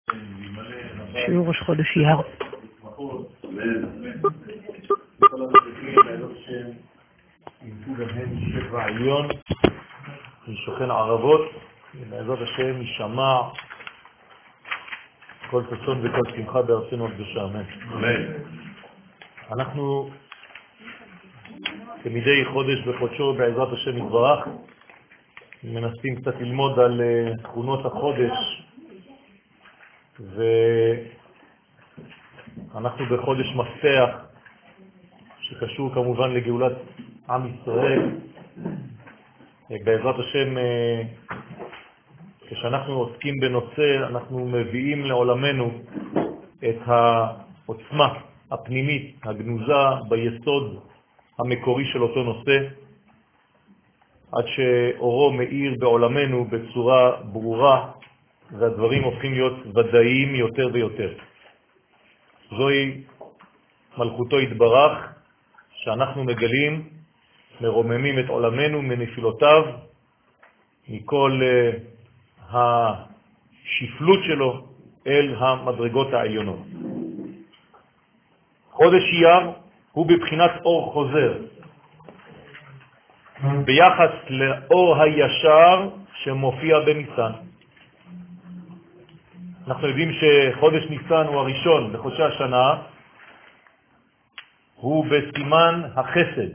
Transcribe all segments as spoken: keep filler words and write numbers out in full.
שיעור ראש חודש אייר. שבע עליון, משוכן ערבות, בעזרת השם ישמע כל ששון וכל שמחה בארצנו הקדושה, אמן. אמן. אנחנו כמדי חודש בחודשו בעזרת השם יתברך מנסים קצת ללמוד על תכונות החודש, ואנחנו בחודש מפתח שקשור כמובן לגאולת עם ישראל. בעזרת השם, כשאנחנו עוסקים בנושא, אנחנו מביאים לעולמנו את העוצמה הפנימית הגנוזה ביסוד המקורי של אותו נושא, עד שאורו מאיר בעולמנו בצורה ברורה, והדברים הופכים להיות ודאיים יותר ויותר. זוהי מלכותו יתברך, שאנחנו מגלים, מרוממים את עולמנו מנפילותיו, מכל uh, השפלות שלו אל המדרגות העליונות. חודש אייר הוא בבחינת אור חוזר, ביחס לאור הישר שמופיע בניסן. אנחנו יודעים שחודש ניסן הוא הראשון בחודשי השנה, הוא בסימן החסד.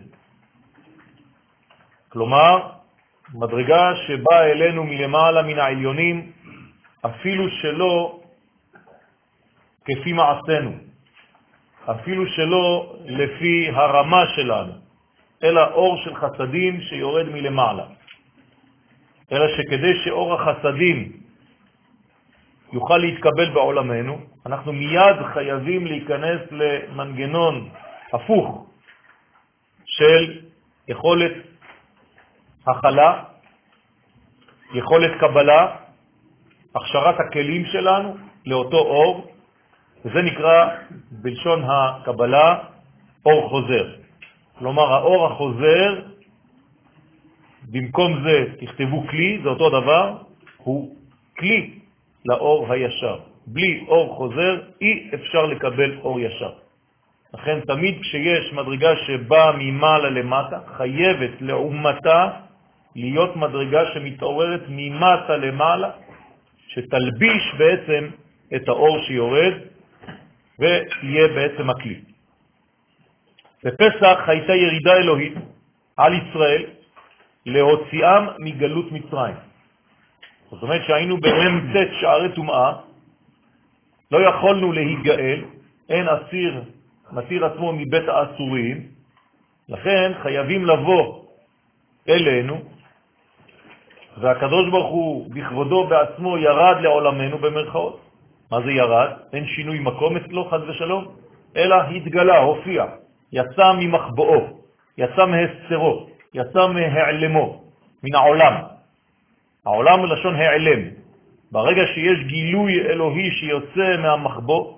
כלומר, מדרגה שבאה אלינו מלמעלה מן העליונים, אפילו שלא כפי מעשינו, אפילו שלא לפי הרמה שלנו, אלא אור של חסדים שיורד מלמעלה. אלא שכדי שאור החסדים יוכל להתקבל בעולמנו, אנחנו מיד חייבים להיכנס למנגנון הפוך של יכולת הכלה, יכולת קבלה, הכשרת הכלים שלנו לאותו אור, וזה נקרא בלשון הקבלה אור חוזר. כלומר, האור החוזר, במקום זה תכתבו כלי, זה אותו דבר, הוא כלי לאור הישר. בלי אור חוזר אי אפשר לקבל אור ישר. לכן תמיד כשיש מדרגה שבאה ממעלה למטה, חייבת לעומתה להיות מדרגה שמתעוררת ממטה למעלה, שתלביש בעצם את האור שיורד ויהיה בעצם הכלי. בפסח הייתה ירידה אלוהית על ישראל להוציאם מגלות מצרים. זאת אומרת שהיינו באמצע שערי טומאה, לא יכולנו להיגאל, אין אסיר מתיר עצמו מבית האסורים, לכן חייבים לבוא אלינו, והקדוש ברוך הוא בכבודו בעצמו ירד לעולמנו במרכאות. מה זה ירד? אין שינוי מקום אצלו חד ושלום, אלא התגלה, הופיע, יצא ממחבואו, יצא מהסתרו, יצא מהעלמו, מן העולם. העולם לשון העלם. ברגע שיש גילוי אלוהי שיוצא מהמחבוא,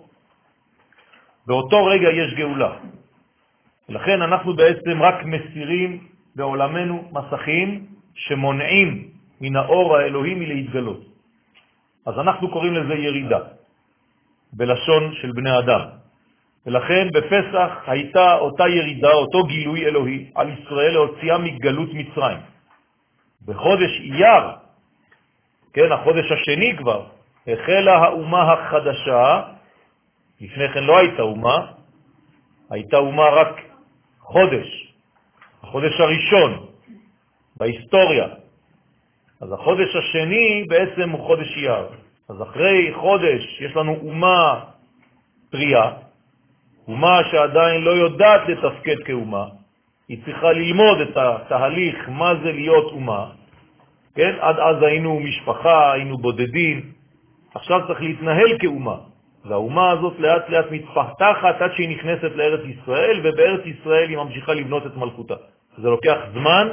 באותו רגע יש גאולה. לכן אנחנו בעצם רק מסירים בעולמנו מסכים שמונעים מן האור האלוהי מלהתגלות. אז אנחנו קוראים לזה ירידה, בלשון של בני אדם. ולכן בפסח הייתה אותה ירידה, אותו גילוי אלוהי על ישראל להוציאה מגלות מצרים. בחודש אייר, כן, החודש השני כבר, החלה האומה החדשה. לפני כן לא הייתה אומה, הייתה אומה רק חודש, החודש הראשון בהיסטוריה. אז החודש השני בעצם הוא חודש אייר. אז אחרי חודש יש לנו אומה טריה, אומה שעדיין לא יודעת לתפקד כאומה, היא צריכה ללמוד את התהליך מה זה להיות אומה. כן? עד אז היינו משפחה, היינו בודדים, עכשיו צריך להתנהל כאומה. והאומה הזאת לאט לאט מתפתחת עד שהיא נכנסת לארץ ישראל, ובארץ ישראל היא ממשיכה לבנות את מלכותה. זה לוקח זמן.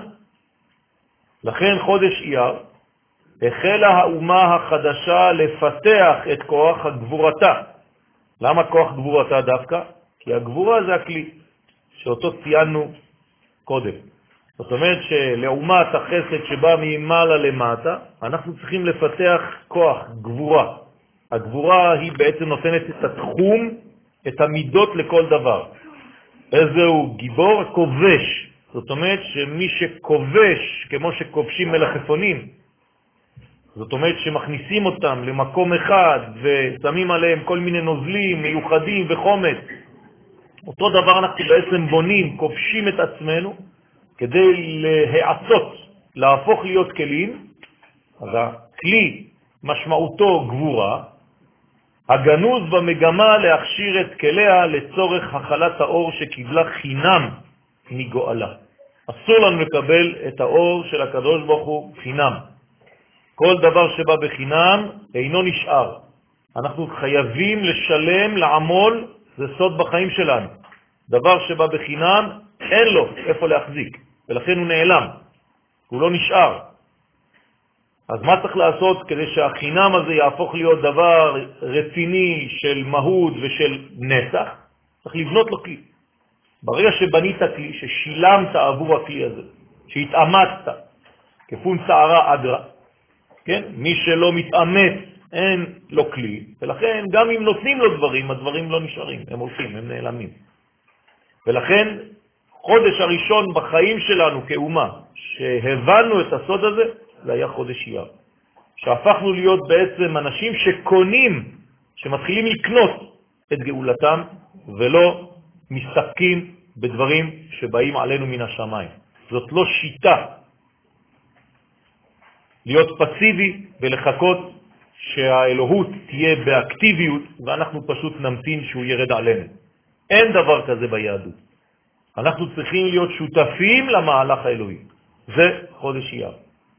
לכן חודש אייר החלה האומה החדשה לפתח את כוח הגבורתה. למה כוח גבורתה דווקא? כי הגבורה זה הכלי שאותו ציינו קודם. זאת אומרת שלעומת החסד שבא ממעלה למטה, אנחנו צריכים לפתח כוח גבורה. הגבורה היא בעצם נותנת את התחום, את המידות לכל דבר. איזהו גיבור? כובש. זאת אומרת שמי שכובש, כמו שכובשים מלפפונים, זאת אומרת שמכניסים אותם למקום אחד ושמים עליהם כל מיני נוזלים מיוחדים וחומץ. אותו דבר אנחנו בעצם בונים, כובשים את עצמנו כדי להעצות, להפוך להיות כלים. אז הכלי משמעותו גבורה, הגנוז במגמה להכשיר את כליה לצורך החלת האור שקיבלה חינם מגואלה. אסור לנו לקבל את האור של הקדוש ברוך הוא חינם. כל דבר שבא בחינם אינו נשאר. אנחנו חייבים לשלם, לעמול, זה סוד בחיים שלנו. דבר שבא בחינם אין לו איפה להחזיק, ולכן הוא נעלם, הוא לא נשאר. אז מה צריך לעשות כדי שהחינם הזה יהפוך להיות דבר רציני של מהות ושל נצח? צריך לבנות לו כלי. ברגע שבנית כלי, ששילמת עבור הכלי הזה, שהתאמצת, כפון שערה אגרה, כן? מי שלא מתאמץ אין לו כלי, ולכן גם אם נותנים לו דברים, הדברים לא נשארים, הם הולכים, הם נעלמים. ולכן חודש הראשון בחיים שלנו כאומה, שהבנו את הסוד הזה, זה היה חודש אייר. שהפכנו להיות בעצם אנשים שקונים, שמתחילים לקנות את גאולתם, ולא מסתפקים בדברים שבאים עלינו מן השמיים. זאת לא שיטה להיות פסיבי ולחכות שהאלוהות תהיה באקטיביות, ואנחנו פשוט נמתין שהוא ירד עלינו. אין דבר כזה ביהדות. אנחנו צריכים להיות שותפים למהלך האלוהי. זה חודש אייר.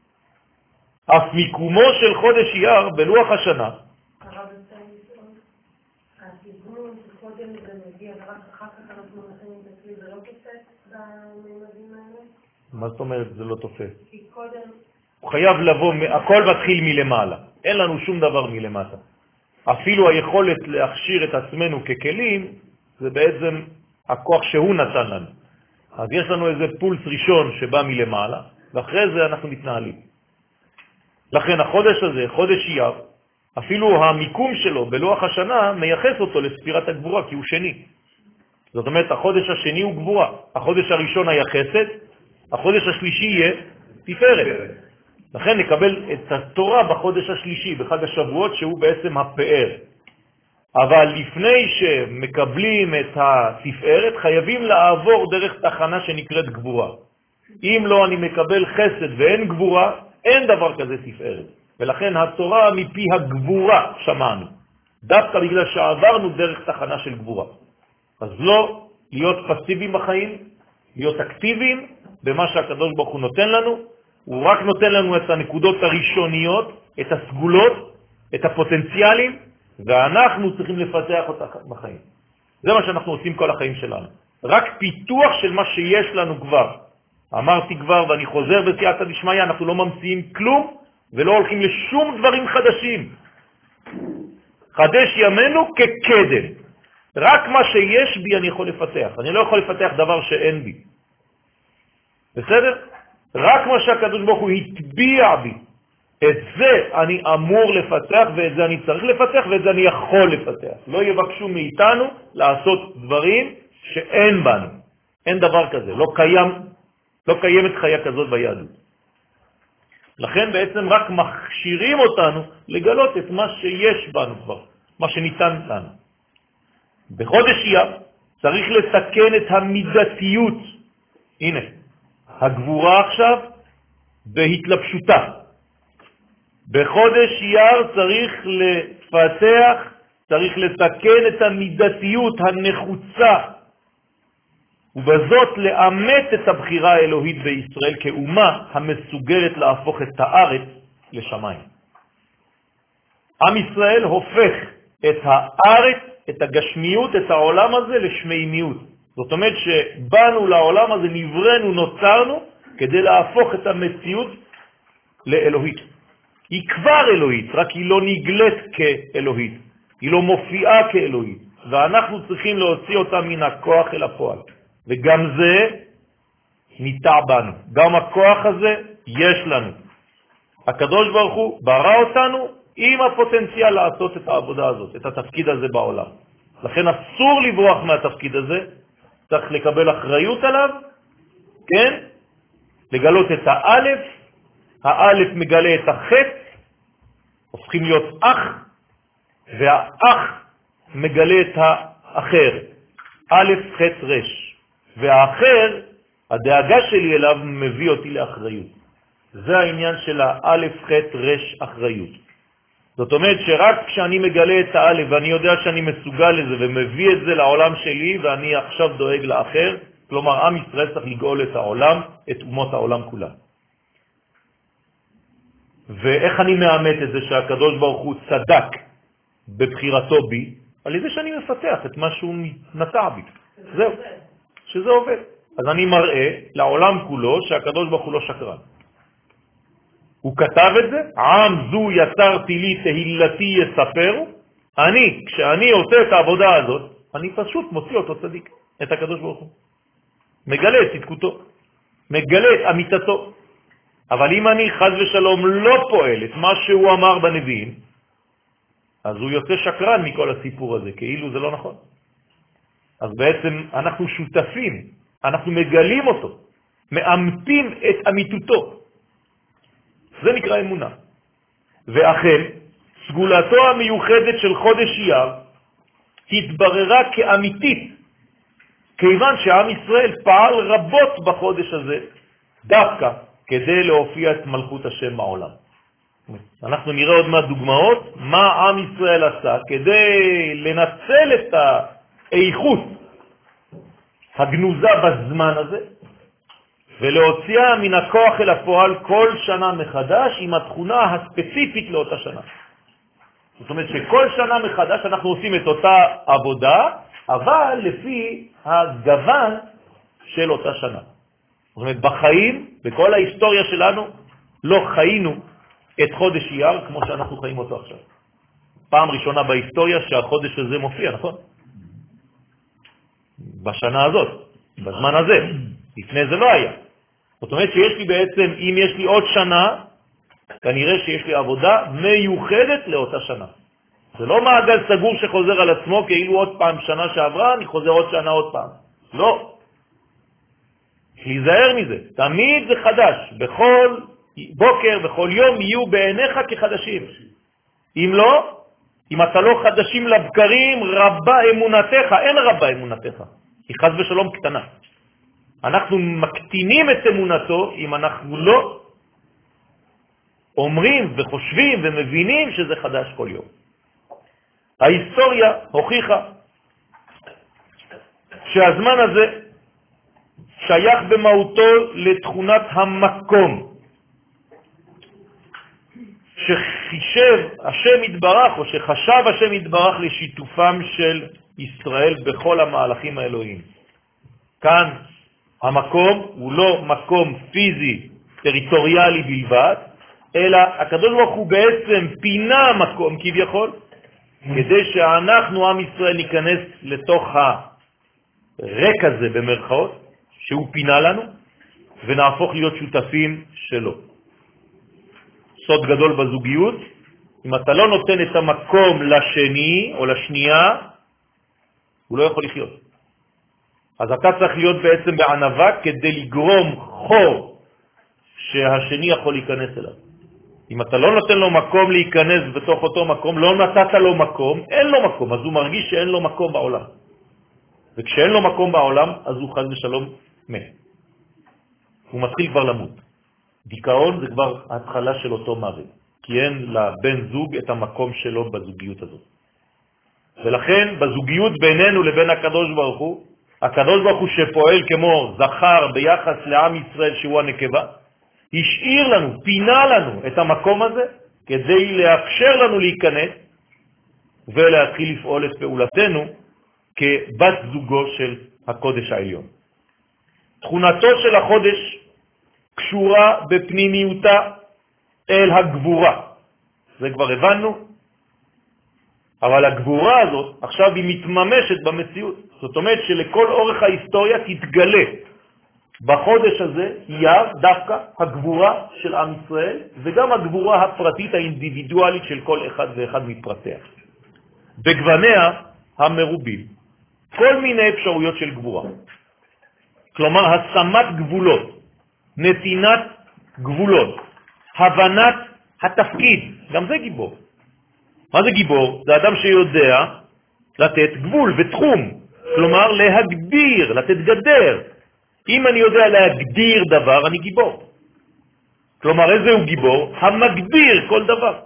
אף מיקומו של חודש אייר בלוח השנה. הרב הסתיים, התזמון שקודם זה מגיע, ורק אחר כך אנחנו מכינים את הכלי, זה לא תופס בממדים האלה? מה זאת אומרת זה לא תופס? כי קודם... הוא חייב לבוא, הכל מתחיל מלמעלה. אין לנו שום דבר מלמטה. אפילו היכולת להכשיר את עצמנו ככלים, זה בעצם הכוח שהוא נתן לנו. אז יש לנו איזה פולס ראשון שבא מלמעלה, ואחרי זה אנחנו מתנהלים. לכן החודש הזה, חודש אייר, אפילו המיקום שלו בלוח השנה מייחס אותו לספירת הגבורה, כי הוא שני. זאת אומרת, החודש השני הוא גבורה. החודש הראשון היה חסד, החודש השלישי יהיה תפארת. לכן נקבל את התורה בחודש השלישי, בחג השבועות, שהוא בעצם הפאר. אבל לפני שמקבלים את התפארת, חייבים לעבור דרך תחנה שנקראת גבורה. אם לא אני מקבל חסד ואין גבורה, אין דבר כזה תפארת. ולכן התורה מפי הגבורה שמענו. דווקא בגלל שעברנו דרך תחנה של גבורה. אז לא להיות פסיביים בחיים, להיות אקטיביים במה שהקדוש ברוך הוא נותן לנו. הוא רק נותן לנו את הנקודות הראשוניות, את הסגולות, את הפוטנציאלים, ואנחנו צריכים לפתח אותה בחיים. זה מה שאנחנו עושים כל החיים שלנו. רק פיתוח של מה שיש לנו כבר. אמרתי כבר ואני חוזר בסייעתא דשמיא, אנחנו לא ממציאים כלום ולא הולכים לשום דברים חדשים. חדש ימינו כקדם. רק מה שיש בי אני יכול לפתח. אני לא יכול לפתח דבר שאין בי. בסדר? רק מה שהקדוש ברוך הוא התביע בי. את זה אני אמור לפתח ואת זה אני צריך לפתח ואת זה אני יכול לפתח. לא יבקשו מאיתנו לעשות דברים שאין בנו. אין דבר כזה. לא קיים, לא קיימת חיה כזאת ביהדות. לכן בעצם רק מכשירים אותנו לגלות את מה שיש בנו כבר, מה שניתן לנו. בחודש אייר צריך לתקן את המידתיות. הנה, הגבורה עכשיו בהתלבשותה. בחודש אייר צריך לפתח, צריך לתקן את המידתיות הנחוצה, ובזאת לאמץ את הבחירה האלוהית בישראל כאומה המסוגלת להפוך את הארץ לשמיים. עם ישראל הופך את הארץ, את הגשמיות, את העולם הזה לשמימיות. זאת אומרת שבאנו לעולם הזה, נברנו, נוצרנו, כדי להפוך את המציאות לאלוהית. היא כבר אלוהית, רק היא לא נגלית כאלוהית. היא לא מופיעה כאלוהית. ואנחנו צריכים להוציא אותה מן הכוח אל הפועל. וגם זה ניטע בנו. גם הכוח הזה יש לנו. הקדוש ברוך הוא ברא אותנו עם הפוטנציאל לעשות את העבודה הזאת, את התפקיד הזה בעולם. לכן אסור לברוח מהתפקיד הזה, צריך לקבל אחריות עליו, כן? לגלות את האלף, האלף מגלה את החץ, הופכים להיות אח, והאח מגלה את האחר, א' חץ רש, והאחר, הדאגה שלי אליו מביא אותי לאחריות. זה העניין של האלף חץ רש אחריות. זאת אומרת שרק כשאני מגלה את האלף ואני יודע שאני מסוגל לזה ומביא את זה לעולם שלי ואני עכשיו דואג לאחר, כלומר עם ישראל צריך לגאול את העולם, את אומות העולם כולה. ואיך אני מאמת את זה שהקדוש ברוך הוא צדק בבחירתו בי? על ידי שאני מפתח את מה שהוא נטע בי. זהו, שזה עובד. אז אני מראה לעולם כולו שהקדוש ברוך הוא לא שקרן. הוא כתב את זה, עם זו יצרתי לי תהילתי יספר, אני, כשאני עושה את העבודה הזאת, אני פשוט מוציא אותו צדיק, את הקדוש ברוך הוא. מגלה את צדקותו, מגלה את אמיתתו. אבל אם אני חז ושלום לא פועל את מה שהוא אמר בנביאים, אז הוא יוצא שקרן מכל הסיפור הזה, כאילו זה לא נכון. אז בעצם אנחנו שותפים, אנחנו מגלים אותו, מאמתים את אמיתותו. זה נקרא אמונה. ואכן, סגולתו המיוחדת של חודש אייר תתבררה כאמיתית, כיוון שעם ישראל פעל רבות בחודש הזה, דווקא כדי להופיע את מלכות השם בעולם. אנחנו נראה עוד מהדוגמאות מה עם ישראל עשה כדי לנצל את האיכות הגנוזה בזמן הזה ולהוציאה מן הכוח אל הפועל כל שנה מחדש עם התכונה הספציפית לאותה שנה. זאת אומרת שכל שנה מחדש אנחנו עושים את אותה עבודה, אבל לפי הגוון של אותה שנה. זאת אומרת, בחיים, בכל ההיסטוריה שלנו, לא חיינו את חודש אייר כמו שאנחנו חיים אותו עכשיו. פעם ראשונה בהיסטוריה שהחודש הזה מופיע, נכון? בשנה הזאת, בזמן הזה. לפני זה לא היה. זאת אומרת שיש לי בעצם, אם יש לי עוד שנה, כנראה שיש לי עבודה מיוחדת לאותה שנה. זה לא מעגל סגור שחוזר על עצמו, כאילו עוד פעם שנה שעברה, אני חוזר עוד שנה עוד פעם. לא. להיזהר מזה. תמיד זה חדש. בכל בוקר, בכל יום, יהיו בעיניך כחדשים. אם לא, אם אתה לא חדשים לבקרים, רבה אמונתך. אין רבה אמונתך. היא חס ושלום קטנה. אנחנו מקטינים את אמונתו אם אנחנו לא אומרים וחושבים ומבינים שזה חדש כל יום. ההיסטוריה הוכיחה שהזמן הזה שייך במהותו לתכונת המקום שחישב השם יתברך או שחשב השם יתברך לשיתופם של ישראל בכל המהלכים האלוהיים. כאן המקום הוא לא מקום פיזי טריטוריאלי בלבד, אלא הקדוש ברוך הוא בעצם פינה מקום כביכול, כדי שאנחנו עם ישראל ניכנס לתוך הרק הזה במרכאות, שהוא פינה לנו, ונהפוך להיות שותפים שלו. סוד גדול בזוגיות, אם אתה לא נותן את המקום לשני או לשנייה, הוא לא יכול לחיות. אז אתה צריך להיות בעצם בענווה כדי לגרום חור שהשני יכול להיכנס אליו. אם אתה לא נותן לו מקום להיכנס בתוך אותו מקום, לא נתת לו מקום, אין לו מקום, אז הוא מרגיש שאין לו מקום בעולם. וכשאין לו מקום בעולם, אז הוא חז ושלום מת. הוא מתחיל כבר למות. דיכאון זה כבר ההתחלה של אותו מוות, כי אין לבן זוג את המקום שלו בזוגיות הזאת. ולכן בזוגיות בינינו לבין הקדוש ברוך הוא, הקדוש ברוך הוא שפועל כמו זכר ביחס לעם ישראל שהוא הנקבה, השאיר לנו, פינה לנו את המקום הזה כדי לאפשר לנו להיכנס ולהתחיל לפעול את פעולתנו כבת זוגו של הקודש העליון. תכונתו של החודש קשורה בפנימיותה אל הגבורה. זה כבר הבנו, אבל הגבורה הזאת עכשיו היא מתממשת במציאות. זאת אומרת שלכל אורך ההיסטוריה תתגלה בחודש הזה אייר דווקא הגבורה של עם ישראל, וגם הגבורה הפרטית האינדיבידואלית של כל אחד ואחד מפרטיה. בגווניה המרובים, כל מיני אפשרויות של גבורה. כלומר, השמת גבולות, נתינת גבולות, הבנת התפקיד, גם זה גיבור. מה זה גיבור? זה אדם שיודע לתת גבול ותחום, כלומר להגדיר, לתת גדר. אם אני יודע להגדיר דבר, אני גיבור. כלומר, איזה הוא גיבור? המגדיר כל דבר.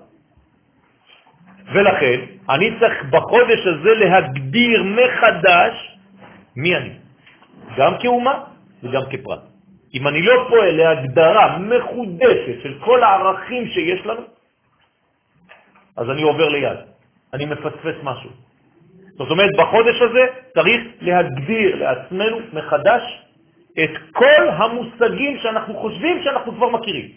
ולכן, אני צריך בחודש הזה להגדיר מחדש מי אני, גם כאומה וגם כפרט. אם אני לא פועל להגדרה מחודשת של כל הערכים שיש לנו, אז אני עובר ליד, אני מפספס משהו. זאת אומרת, בחודש הזה צריך להגדיר לעצמנו מחדש את כל המושגים שאנחנו חושבים שאנחנו כבר מכירים.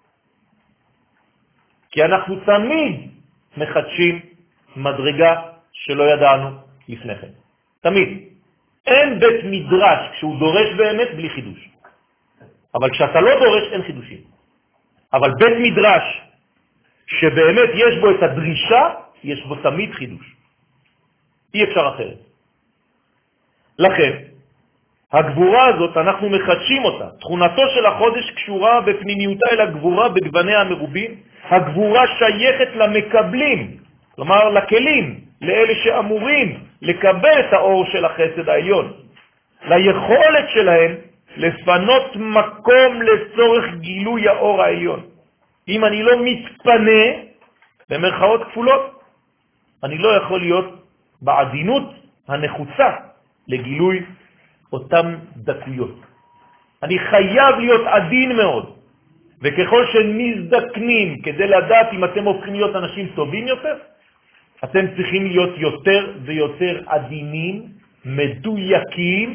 כי אנחנו תמיד מחדשים מדרגה שלא ידענו לפני כן. תמיד. אין בית מדרש כשהוא דורש באמת בלי חידוש. אבל כשאתה לא דורש אין חידושים. אבל בית מדרש שבאמת יש בו את הדרישה, יש בו תמיד חידוש. אי אפשר אחרת. לכן, הגבורה הזאת, אנחנו מחדשים אותה. תכונתו של החודש קשורה בפנימיותה אל הגבורה בגווניה המרובים. הגבורה שייכת למקבלים, כלומר לכלים, לאלה שאמורים לקבל את האור של החסד העליון. ליכולת שלהם לפנות מקום לצורך גילוי האור העליון. אם אני לא מתפנה, במרכאות כפולות, אני לא יכול להיות בעדינות הנחוצה לגילוי אותם דקויות. אני חייב להיות עדין מאוד, וככל שמזדקנים כדי לדעת אם אתם הופכים להיות אנשים טובים יותר, אתם צריכים להיות יותר ויותר עדינים, מדויקים,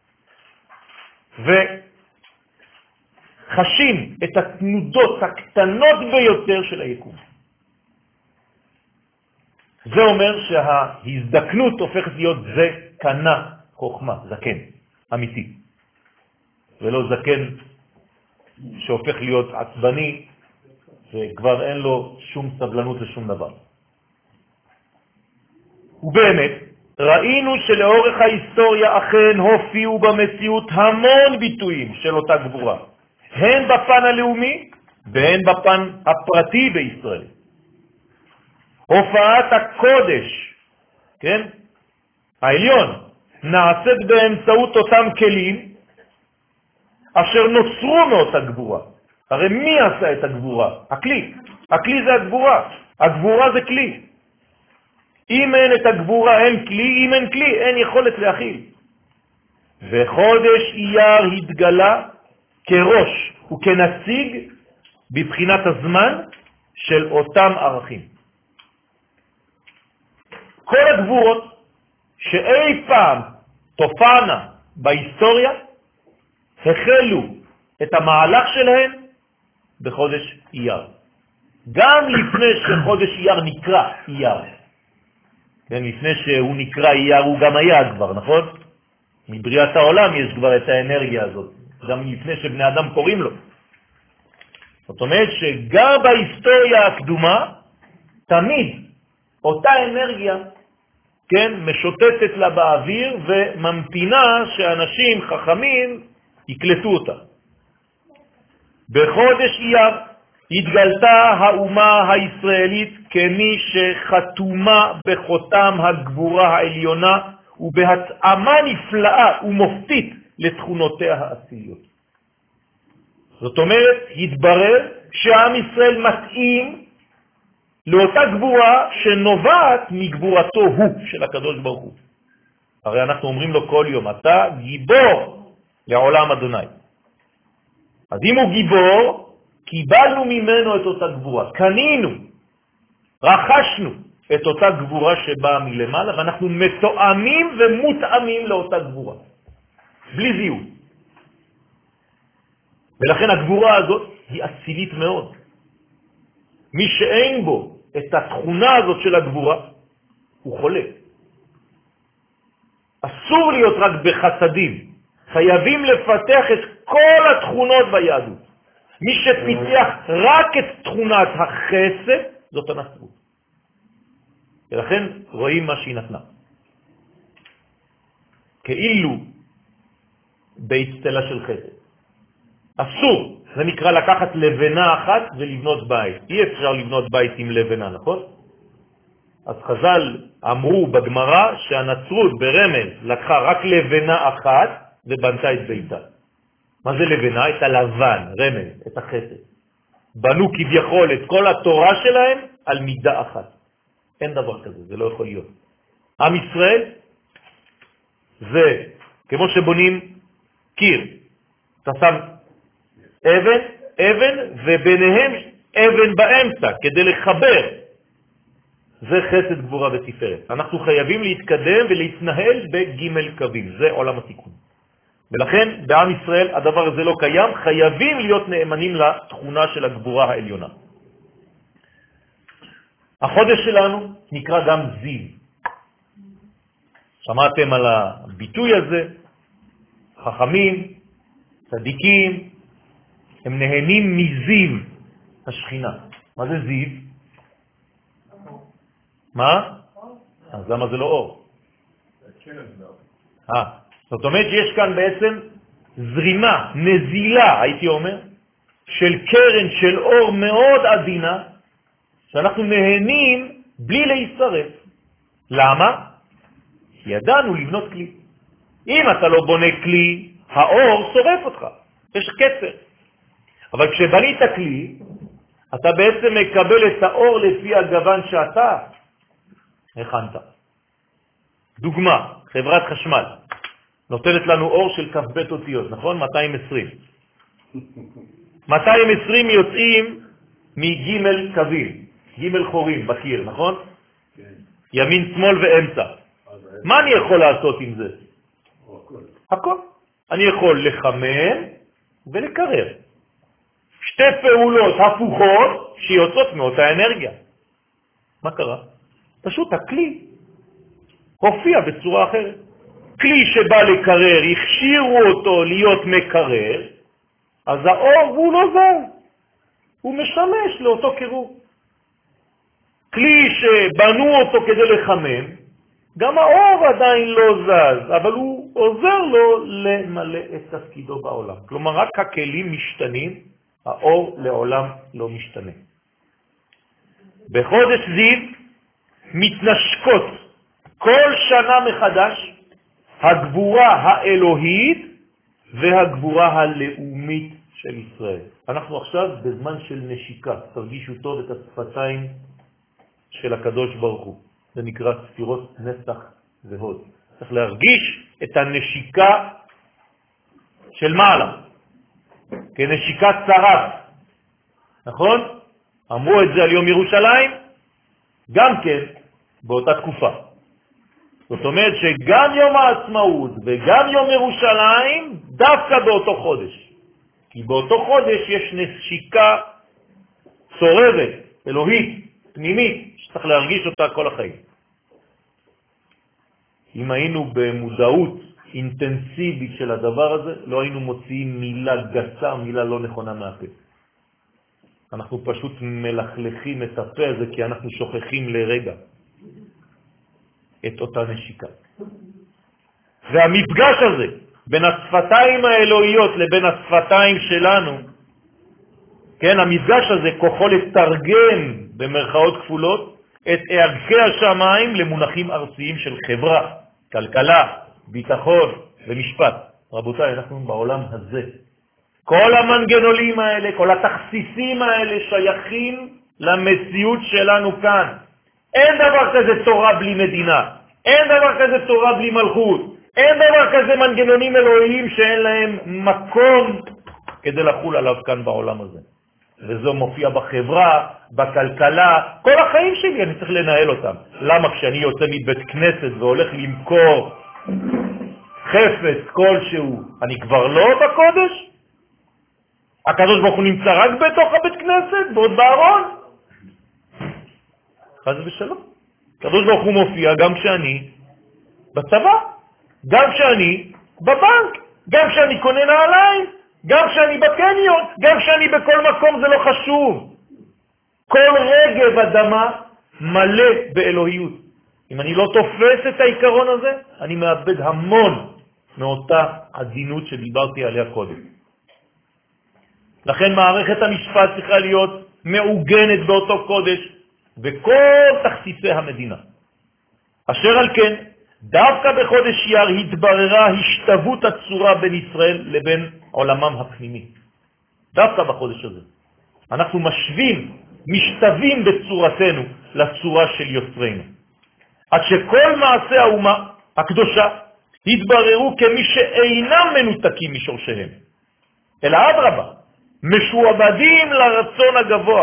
וחשים את התנודות הקטנות ביותר של היקום. זה אומר שההזדקנות הופכת להיות זקנה, חוכמה, זקן, אמיתי. ולא זקן שהופך להיות עצבני, וכבר אין לו שום סבלנות לשום דבר. ובאמת, ראינו שלאורך ההיסטוריה אכן הופיעו במציאות המון ביטויים של אותה גבורה, הן בפן הלאומי והן בפן הפרטי בישראל. הופעת הקודש, כן? העליון, נעשית באמצעות אותם כלים אשר נוצרו מאותה גבורה. הרי מי עשה את הגבורה? הכלי. הכלי זה הגבורה. הגבורה זה כלי. אם אין את הגבורה אין כלי, אם אין כלי אין יכולת להכיל. וחודש אייר התגלה כראש וכנציג בבחינת הזמן של אותם ערכים. כל הגבורות שאי פעם תופענה בהיסטוריה החלו את המהלך שלהן בחודש אייר. גם לפני שחודש אייר נקרא אייר. כן, לפני שהוא נקרא אייר הוא גם היה כבר, נכון? מבריאת העולם יש כבר את האנרגיה הזאת. גם לפני שבני אדם קוראים לו. זאת אומרת שגם בהיסטוריה הקדומה תמיד אותה אנרגיה, כן, משוטטת לה באוויר וממתינה שאנשים חכמים יקלטו אותה. בחודש אייר התגלתה האומה הישראלית כמי שחתומה בחותם הגבורה העליונה ובהתאמה נפלאה ומופתית לתכונותיה האציליות. זאת אומרת, התברר שעם ישראל מתאים לאותה גבורה שנובעת מגבורתו הוא של הקדוש ברוך הוא. הרי אנחנו אומרים לו כל יום, אתה גיבור לעולם אדוני. אז אם הוא גיבור, קיבלנו ממנו את אותה גבורה, קנינו, רכשנו את אותה גבורה שבאה מלמעלה, ואנחנו מתואמים ומותאמים לאותה גבורה, בלי זיהו. ולכן הגבורה הזאת היא אצילית מאוד. מי שאין בו את התכונה הזאת של הגבורה, הוא חולה. אסור להיות רק בחסדים, חייבים לפתח את כל התכונות ביהדות. מי שפיתח רק את תכונת החסד, זאת הנצרות. ולכן רואים מה שהיא נתנה. כאילו באצטלה של חסד. אסור, זה נקרא לקחת לבנה אחת ולבנות בית. אי אפשר לבנות בית עם לבנה, נכון? אז חז"ל אמרו בגמרא שהנצרות ברמז לקחה רק לבנה אחת ובנתה את ביתה. מה זה לבנה? את הלבן, רמז, את החסד. בנו כביכול את כל התורה שלהם על מידה אחת. אין דבר כזה, זה לא יכול להיות. עם ישראל זה כמו שבונים קיר. אתה שם אבן, אבן, וביניהם אבן באמצע, כדי לחבר. זה חסד, גבורה ותפארת. אנחנו חייבים להתקדם ולהתנהל בג' קווים. זה עולם התיקון. ולכן בעם ישראל הדבר הזה לא קיים, חייבים להיות נאמנים לתכונה של הגבורה העליונה. החודש שלנו נקרא גם זיו. שמעתם על הביטוי הזה? חכמים, צדיקים, הם נהנים מזיו השכינה. מה זה זיו? מה? אז למה זה לא אור? אה, זאת אומרת שיש כאן בעצם זרימה, נזילה, הייתי אומר, של קרן של אור מאוד עדינה, שאנחנו נהנים בלי להישרף. למה? ידענו לבנות כלי. אם אתה לא בונה כלי, האור שורף אותך. יש קצר. אבל כשבנית כלי, אתה בעצם מקבל את האור לפי הגוון שאתה הכנת. דוגמה, חברת חשמל נותנת לנו אור של כ"ב אותיות, נכון? מאתיים ועשרים. מאתיים ועשרים יוצאים מג' קווים, ג' חורים בקיר, נכון? כן. ימין, שמאל ואמצע. מה אני יכול לעשות עם זה? הכל. הכל. אני יכול לחמם ולקרר. שתי פעולות הפוכות שיוצאות מאותה אנרגיה. מה קרה? פשוט הכלי הופיע בצורה אחרת. כלי שבא לקרר, הכשירו אותו להיות מקרר, אז האור הוא לא זז, הוא משמש לאותו קירור. כלי שבנו אותו כדי לחמם, גם האור עדיין לא זז, אבל הוא עוזר לו למלא את תפקידו בעולם. כלומר, רק הכלים משתנים, האור לעולם לא משתנה. בחודש זיו מתנשקות כל שנה מחדש הגבורה האלוהית והגבורה הלאומית של ישראל. אנחנו עכשיו בזמן של נשיקה, תרגישו טוב את השפתיים של הקדוש ברוך הוא. זה נקרא ספירות נסח והוד. צריך להרגיש את הנשיקה של מעלה, כנשיקת צרף. נכון? אמרו את זה על יום ירושלים, גם כן באותה תקופה. זאת אומרת שגם יום העצמאות וגם יום ירושלים דווקא באותו חודש. כי באותו חודש יש נשיקה צורבת, אלוהית, פנימית, שצריך להרגיש אותה כל החיים. אם היינו במודעות אינטנסיבית של הדבר הזה, לא היינו מוציאים מילה גסה, מילה לא נכונה מהפה. אנחנו פשוט מלכלכים את הפה הזה כי אנחנו שוכחים לרגע את אותה נשיקה. והמפגש הזה בין השפתיים האלוהיות לבין השפתיים שלנו, כן, המפגש הזה כוחו לתרגם במרכאות כפולות את ערכי השמיים למונחים ארציים של חברה, כלכלה, ביטחון ומשפט. רבותיי, אנחנו בעולם הזה. כל המנגנונים האלה, כל התכסיסים האלה שייכים למציאות שלנו כאן. אין דבר כזה תורה בלי מדינה. אין דבר כזה תורה בלי מלכות. אין דבר כזה מנגנונים אלוהיים שאין להם מקום כדי לחול עליו כאן בעולם הזה. וזה מופיע בחברה, בכלכלה, כל החיים שלי אני צריך לנהל אותם. למה כשאני יוצא מבית כנסת והולך למכור חפץ כלשהו, אני כבר לא בקודש? הקדוש ברוך הוא נמצא רק בתוך הבית כנסת, בעוד בארון? חס ושלום. הקדוש ברוך הוא מופיע גם כשאני בצבא, גם כשאני בבנק, גם כשאני קונה נעליים, גם כשאני בקניון, גם כשאני בכל מקום, זה לא חשוב. כל רגב אדמה מלא באלוהיות. אם אני לא תופס את העיקרון הזה, אני מאבד המון מאותה עדינות שדיברתי עליה קודם. לכן מערכת המשפט צריכה להיות מעוגנת באותו קודש וכל תכסיסי המדינה. אשר על כן, דווקא בחודש אייר התבררה השתוות הצורה בין ישראל לבין עולמם הפנימי. דווקא בחודש הזה. אנחנו משווים, משתווים בצורתנו לצורה של יוצרנו. עד שכל מעשי האומה הקדושה התבררו כמי שאינם מנותקים משורשיהם. אלא אדרבה, משועבדים לרצון הגבוה.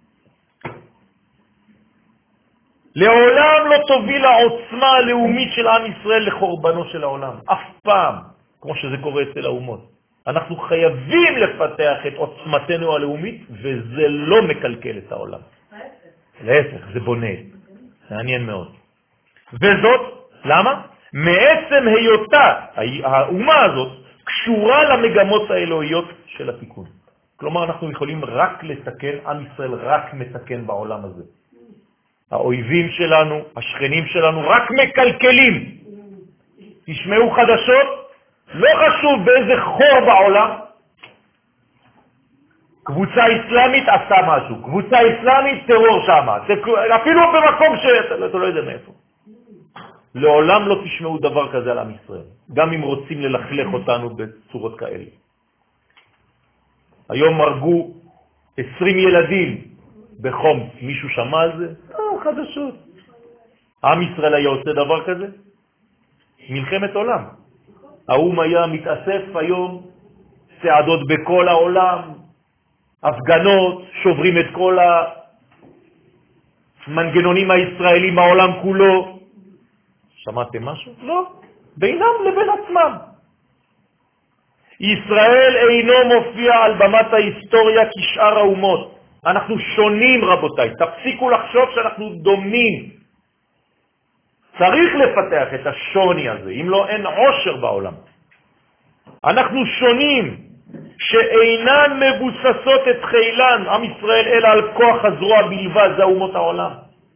לעולם לא תוביל העוצמה הלאומית של עם ישראל לחורבנו של העולם. אף פעם, כמו שזה קורה אצל האומות. אנחנו חייבים לפתח את עוצמתנו הלאומית, וזה לא מקלקל את העולם. להפך, זה בונה. מעניין מאוד. וזאת, למה? מעצם היותה, האומה הזאת, קשורה למגמות האלוהיות של התיקון. כלומר, אנחנו יכולים רק לתקן, עם ישראל רק מתקן בעולם הזה. האויבים שלנו, השכנים שלנו, רק מקלקלים. תשמעו חדשות, לא חשוב באיזה חור בעולם, קבוצה אסלאמית עשתה משהו, קבוצה אסלאמית טרור שמה, אפילו במקום שאתה לא יודע מאיפה. לעולם לא תשמעו דבר כזה על עם ישראל, גם אם רוצים ללכלך אותנו בצורות כאלה. היום הרגו עשרים ילדים בחום, מישהו שמע על זה? לא, חדשות. עם ישראל היה עושה דבר כזה? מלחמת עולם. האום היה מתאסף היום, צעדות בכל העולם, הפגנות, שוברים את כל המנגנונים הישראלים בעולם כולו. שמעתם משהו? לא, בינם לבין עצמם. ישראל אינו מופיע על במת ההיסטוריה כשאר האומות. אנחנו שונים רבותיי, תפסיקו לחשוב שאנחנו דומים. צריך לפתח את השוני הזה, אם לא אין עושר בעולם. אנחנו שונים, שאינן מבוססות את חילן, עם ישראל, אלא על כוח הזרוע בלבד, זה אומות העולם.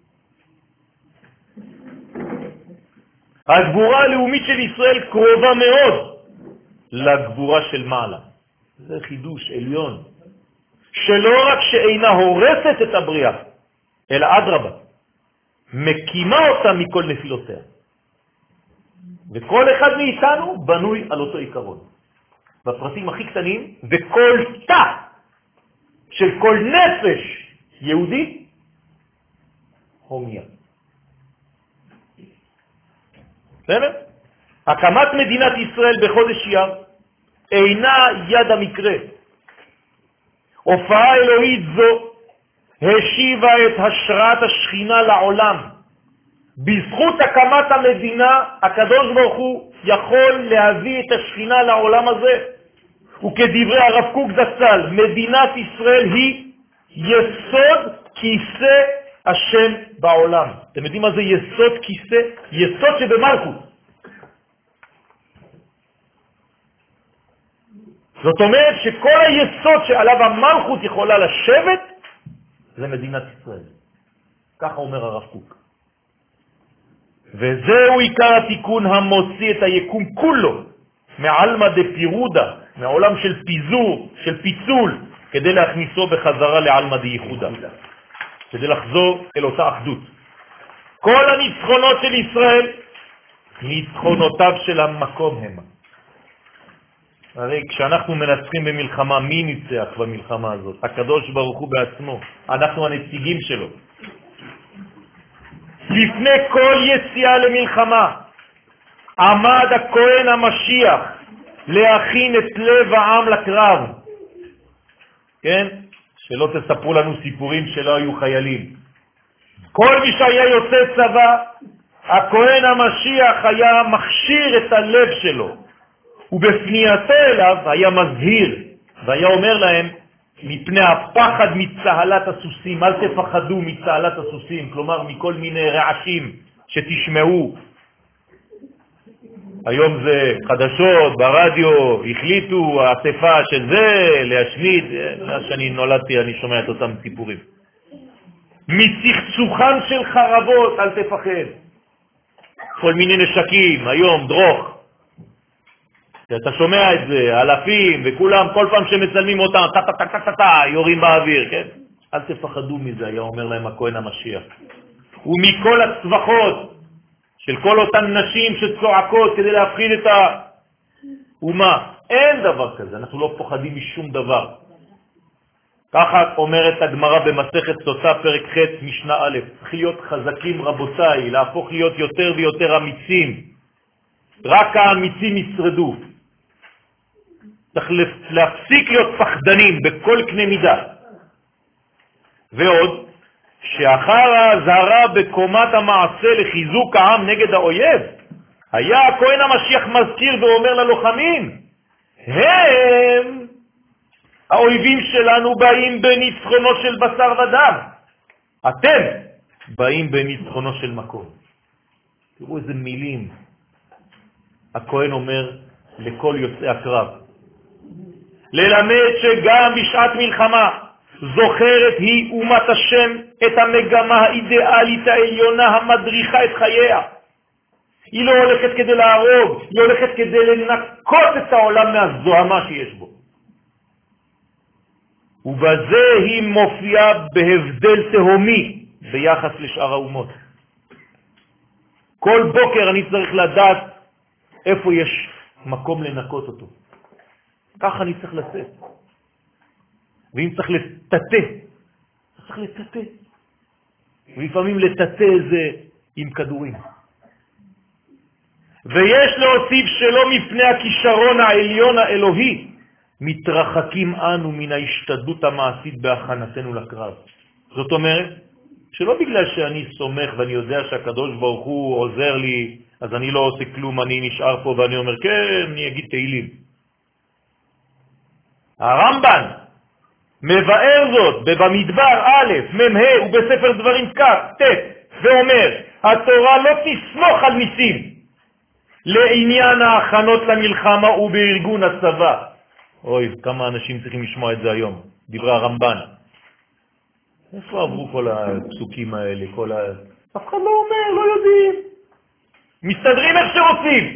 הגבורה הלאומית של ישראל קרובה מאוד לגבורה של מעלה. זה חידוש עליון. שלא רק שאינה הורסת את הבריאה, אלא אדרבה, מקימה אותה מכל נפילותיה. וכל אחד מאיתנו בנוי על אותו עיקרון. בפרטים הכי קטנים, וכל תא של כל נפש יהודי, הומיה. בסדר? הקמת מדינת ישראל בחודש אייר אינה יד המקרה. הופעה אלוהית זו השיבה את השראת השכינה לעולם. בזכות הקמת המדינה, הקדוש ברוך הוא יכול להביא את השכינה לעולם הזה. וכדברי הרב קוק זצ"ל, מדינת ישראל היא יסוד כיסא השם בעולם. אתם יודעים מה זה יסוד כיסא? יסוד שבמלכות. זאת אומרת שכל היסוד שעליו המלכות יכולה לשבת, זה מדינת ישראל. ככה אומר הרב קוק. וזהו עיקר התיקון המוציא את היקום כולו, מעלמא דפירודה, מעולם של פיזור, של פיצול, כדי להכניסו בחזרה לעלמא דייחודה. כדי לחזור אל אותה אחדות. כל הניצחונות של ישראל, ניצחונותיו של המקום הם. הרי כשאנחנו מנצחים במלחמה, מי ניצח במלחמה הזאת? הקדוש ברוך הוא בעצמו. אנחנו הנציגים שלו. לפני כל יציאה למלחמה, עמד הכהן המשיח להכין את לב העם לקרב. כן? שלא תספרו לנו סיפורים שלא היו חיילים. כל מי שהיה יוצא צבא, הכהן המשיח היה מכשיר את הלב שלו. ובפנייתו אליו היה מזהיר, והיה אומר להם, מפני הפחד מצהלת הסוסים, אל תפחדו מצהלת הסוסים, כלומר מכל מיני רעשים שתשמעו. היום זה חדשות, ברדיו, החליטו האספה של זה, להשמיד, מאז שאני נולדתי אני שומע את אותם סיפורים. מצחצוחן של חרבות, אל תפחד. כל מיני נשקים, היום, דרוך. אתה שומע את זה, אלפים וכולם, כל פעם שמצלמים אותם, טה טה טה טה טה טה, יורים באוויר, כן? אל תפחדו מזה, היה אומר להם הכהן המשיח. ומכל הצווחות של כל אותן נשים שצועקות כדי להפחיד את האומה, אין דבר כזה, אנחנו לא פוחדים משום דבר. ככה אומרת הגמרא במסכת סוטה פרק ח' משנה א', צריך להיות חזקים רבותיי, להפוך להיות יותר ויותר אמיצים. רק האמיצים ישרדו. צריך להפסיק להיות פחדנים בכל קנה מידה. ועוד, שאחר ההזהרה בקומת המעשה לחיזוק העם נגד האויב, היה הכהן המשיח מזכיר ואומר ללוחמים, הם האויבים שלנו באים בניצחונו של בשר ודם. אתם באים בניצחונו של מקום. תראו איזה מילים הכהן אומר לכל יוצאי הקרב. ללמד שגם בשעת מלחמה זוכרת היא אומת השם את המגמה האידיאלית העליונה המדריכה את חייה. היא לא הולכת כדי להרוג, היא הולכת כדי לנקות את העולם מהזוהמה שיש בו. ובזה היא מופיעה בהבדל תהומי ביחס לשאר האומות. כל בוקר אני צריך לדעת איפה יש מקום לנקות אותו. ככה אני צריך לצאת. ואם צריך לטטה, צריך לטטה. ולפעמים לטטה זה עם כדורים. ויש להוסיף שלא מפני הכישרון העליון האלוהי, מתרחקים אנו מן ההשתדלות המעשית בהכנתנו לקרב. זאת אומרת, שלא בגלל שאני סומך ואני יודע שהקדוש ברוך הוא עוזר לי, אז אני לא עושה כלום, אני נשאר פה ואני אומר, כן, אני אגיד תהילים. הרמב"ן מבאר זאת במדבר א', מ"ה ובספר דברים כ', ט', ואומר, התורה לא תסמוך על ניסים לעניין ההכנות למלחמה ובארגון הצבא. אוי, כמה אנשים צריכים לשמוע את זה היום, דברי הרמב"ן. איפה עברו כל הפסוקים האלה, כל ה... אף אחד לא אומר, לא יודעים. מסתדרים איך שרוצים.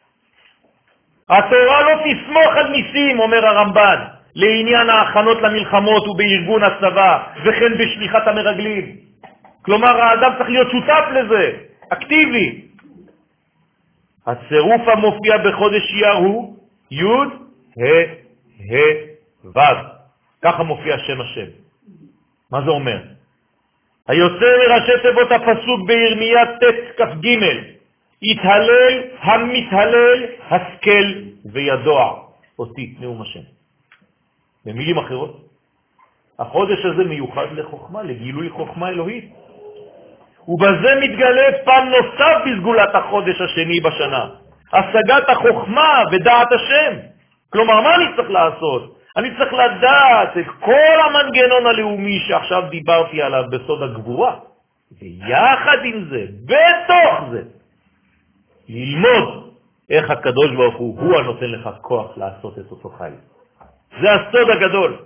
התורה לא תסמוך על ניסים, אומר הרמב"ן, לעניין ההכנות למלחמות ובארגון הצבא, וכן בשליחת המרגלים. כלומר, האדם צריך להיות שותף לזה, אקטיבי. הצירוף המופיע בחודש אייר הוא י' ה' ה' ו'. ככה מופיע שם השם. מה זה אומר? היוצא מראשי תיבות הפסוק בירמיה ט' כ"ג, יתהלל המתהלל השכל וידוע אותי, נאום השם. במילים אחרות, החודש הזה מיוחד לחוכמה, לגילוי חוכמה אלוהית. ובזה מתגלה פן נוסף בסגולת החודש השני בשנה, השגת החוכמה ודעת השם. כלומר, מה אני צריך לעשות? אני צריך לדעת את כל המנגנון הלאומי שעכשיו דיברתי עליו בסוד הגבורה, ויחד עם זה, בתוך זה, ללמוד איך הקדוש ברוך הוא, הוא הנותן לך כוח לעשות את אותו חי. זה הסוד הגדול.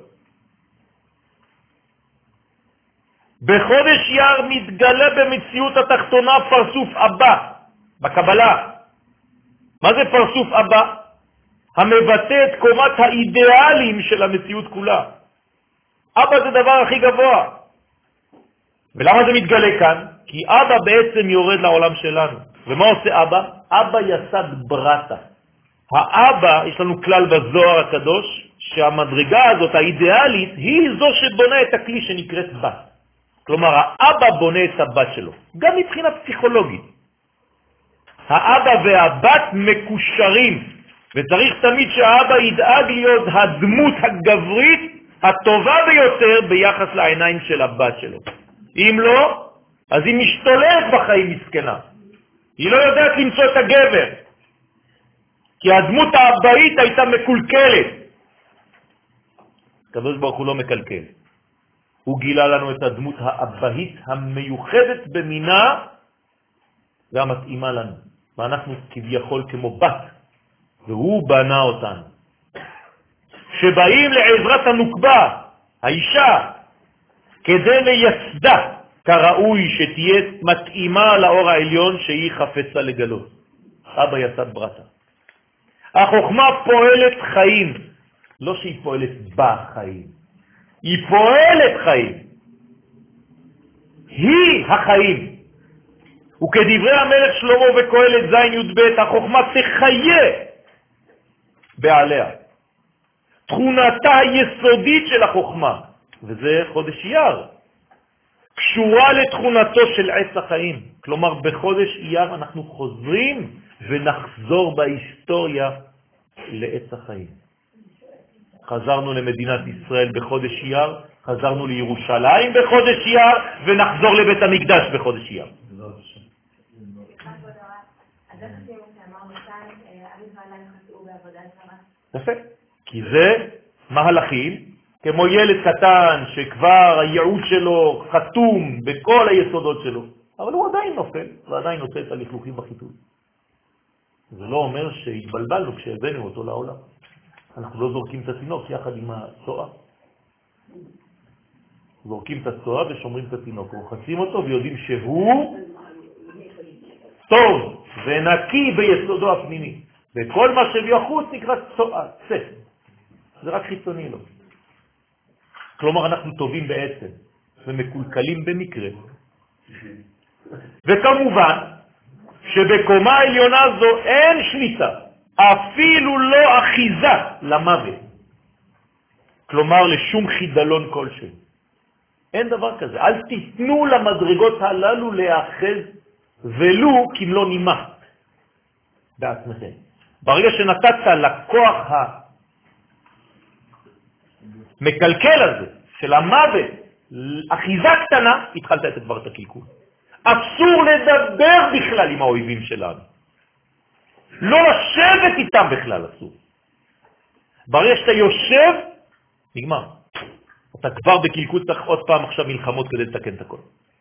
בחודש אייר מתגלה במציאות התחתונה פרצוף אבא, בקבלה. מה זה פרצוף אבא? המבטא את קומת האידיאלים של המציאות כולה. אבא זה דבר הכי גבוה. ולמה זה מתגלה כאן? כי אבא בעצם יורד לעולם שלנו. ומה עושה אבא? אבא יסד ברטה. האבא, יש לנו כלל בזוהר הקדוש, שהמדרגה הזאת, האידיאלית, היא זו שבונה את הכלי שנקראת בת. כלומר, האבא בונה את הבת שלו, גם מבחינה פסיכולוגית. האבא והבת מקושרים, וצריך תמיד שהאבא ידאג להיות הדמות הגברית הטובה ביותר ביחס לעיניים של הבת שלו. אם לא, אז היא משתוללת בחיים מסכנה. היא לא יודעת למצוא את הגבר, כי הדמות האבאית הייתה מקולקלת. הקדוש ברוך הוא לא מקלקל. הוא גילה לנו את הדמות האבאית המיוחדת במינה והמתאימה לנו. ואנחנו כביכול כמו בת, והוא בנה אותנו. שבאים לעזרת הנוקבה, האישה, כדי לייסדה, כראוי שתהיה מתאימה לאור העליון שהיא חפצה לגלות. אבא יסד ברטה. החוכמה פועלת חיים, לא שהיא פועלת בחיים, היא פועלת חיים. היא החיים. וכדברי המלך שלמה וקהלת זין י"ב, החוכמה תחיה בעליה. תכונתה היסודית של החוכמה, וזה חודש אייר, קשורה לתכונתו של עץ החיים. כלומר, בחודש אייר אנחנו חוזרים ונחזור בהיסטוריה לעץ החיים. חזרנו למדינת ישראל בחודש אייר, חזרנו לירושלים בחודש אייר, ונחזור לבית המקדש בחודש אייר. יפה, כי זה מהלכים, כמו ילד קטן שכבר הייעוד שלו חתום בכל היסודות שלו, אבל הוא עדיין נופל, ועדיין נושא את הלכלוכים בחיתול. זה לא אומר שהתבלבלנו כשהבאנו אותו לעולם. אנחנו לא זורקים את התינוק יחד עם הצועה. זורקים את הצועה ושומרים את התינוק, רוחצים אותו ויודעים שהוא טוב ונקי ביסודו הפנימי. וכל מה שבחוץ נקרא צועה, צף. זה רק חיצוני לו. כלומר, אנחנו טובים בעצם ומקולקלים במקרה. וכמובן, שבקומה העליונה זו אין שליטה, אפילו לא אחיזה למוות. כלומר, לשום חידלון כלשהו. אין דבר כזה. אל תיתנו למדרגות הללו להאחז ולו כמלוא נימה בעצמכם. ברגע שנתת לכוח המקלקל הזה של המוות אחיזה קטנה, התחלת את דבר את הקלקול. אסור לדבר בכלל עם האויבים שלנו. לא לשבת איתם בכלל אסור. ברגע שאתה יושב, נגמר. אתה כבר בקלקול, צריך עוד פעם עכשיו מלחמות כדי לתקן את הכל.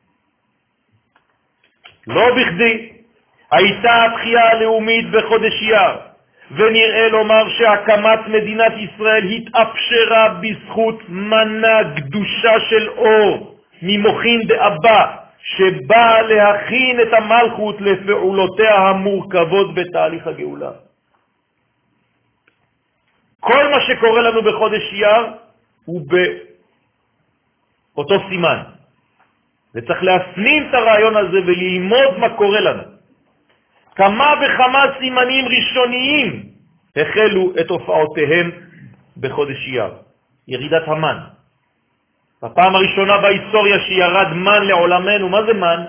לא בכדי הייתה התחייה הלאומית בחודש אייר, ונראה לומר שהקמת מדינת ישראל התאפשרה בזכות מנה קדושה של אור ממוחין דאבא, שבא להכין את המלכות לפעולותיה המורכבות בתהליך הגאולה. כל מה שקורה לנו בחודש אייר הוא באותו סימן. וצריך להפנים את הרעיון הזה וללמוד מה קורה לנו. כמה וכמה סימנים ראשוניים החלו את הופעותיהם בחודש אייר. ירידת המן. בפעם הראשונה בהיסטוריה שירד מן לעולמנו, מה זה מן?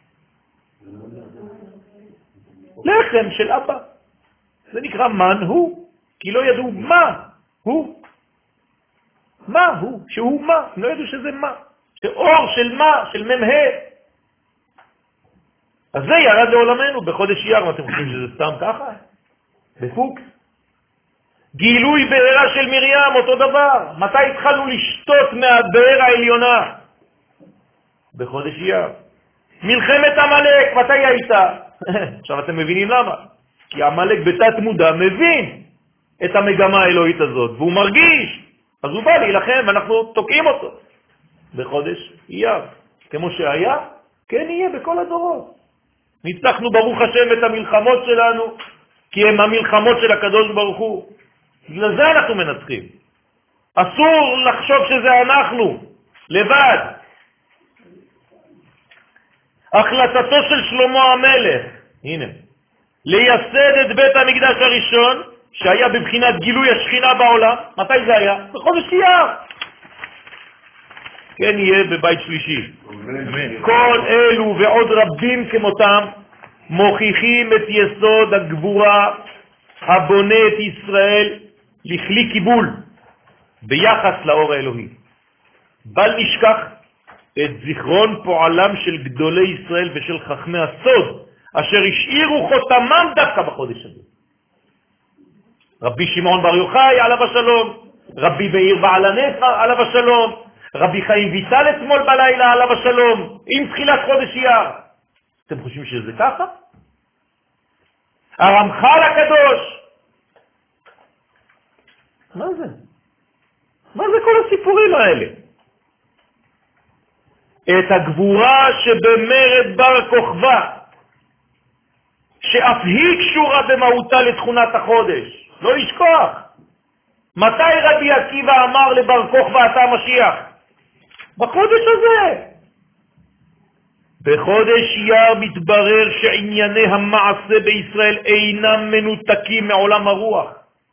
לחם של אבא. זה נקרא מן הוא, כי לא ידעו מה הוא. מה הוא? שהוא מה? לא ידעו שזה מה. שאור של מה? של ממה. אז זה ירד לעולמנו בחודש אייר. מה אתם חושבים שזה סתם ככה? בפוקס. גילוי בעירה של מרים, אותו דבר. מתי התחלנו לשתות מהבעיר העליונה? בחודש אייר. מלחמת עמלק, מתי הייתה? עכשיו אתם מבינים למה? כי עמלק בתת מודע מבין את המגמה האלוהית הזאת, והוא מרגיש, אז הוא בא להילחם ואנחנו תוקעים אותו. בחודש אייר. כמו שהיה, כן יהיה בכל הדורות. ניצחנו ברוך השם את המלחמות שלנו, כי הם המלחמות של הקדוש ברוך הוא. בגלל זה אנחנו מנצחים. אסור לחשוב שזה אנחנו, לבד. החלטתו של שלמה המלך, הנה, לייסד את בית המקדש הראשון, שהיה בבחינת גילוי השכינה בעולם. מתי זה היה? בחודש אייר. כן יהיה בבית שלישי. כל אלו ועוד רבים כמותם מוכיחים את יסוד הגבורה הבונה את ישראל לכלי קיבול ביחס לאור האלוהי. בל נשכח את זיכרון פועלם של גדולי ישראל ושל חכמי הסוד, אשר השאירו חותמם דווקא בחודש הזה. רבי שמעון בר יוחאי עליו השלום, רבי מאיר בעל הנס עליו השלום, רבי חיים ויטל אתמול בלילה עליו השלום, עם תחילת חודש אייר. אתם חושבים שזה ככה? הרמח"ל הקדוש. מה זה? מה זה כל הסיפורים האלה? את הגבורה שבמרד בר כוכבא, שאף היא קשורה במהותה לתכונת החודש. לא ישכוח. מתי רבי עקיבא אמר לבר כוכבא אתה משיח? בחודש הזה. בחודש אייר מתברר שענייני המעשה בישראל אינם מנותקים מעולם הרוח,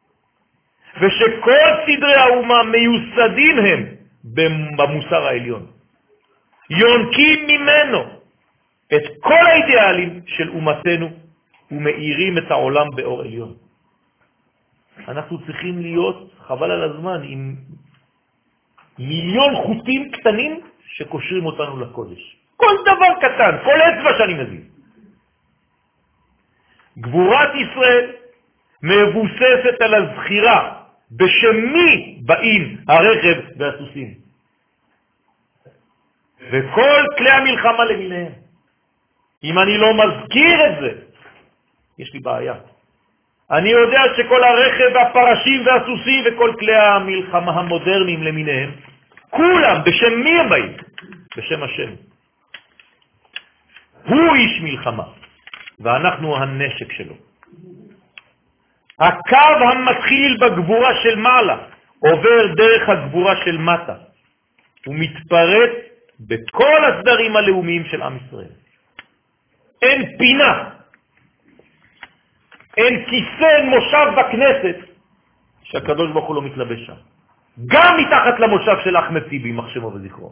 ושכל סדרי האומה מיוסדים הם במוסר העליון. יונקים ממנו את כל האידיאלים של אומתנו ומאירים את העולם באור עליון. אנחנו צריכים להיות, חבל על הזמן, עם מיליון חוטים קטנים שקושרים אותנו לקודש. כל דבר קטן, כל אצבע שאני מבין. גבורת ישראל מבוססת על הזכירה בשם מי באים הרכב והסוסים. וכל כלי המלחמה למיניהם. אם אני לא מזכיר את זה, יש לי בעיה. אני יודע שכל הרכב והפרשים והסוסים וכל כלי המלחמה המודרניים למיניהם, כולם בשם מי הם באים? בשם השם. הוא איש מלחמה, ואנחנו הנשק שלו. הקו המתחיל בגבורה של מעלה עובר דרך הגבורה של מטה, ומתפרט בכל הסדרים הלאומיים של עם ישראל. אין פינה, אין כיסא, אין מושב בכנסת שהקדוש ברוך הוא לא מתלבש שם. גם מתחת למושב של אחמד טיבי, מחשמו וזכרו.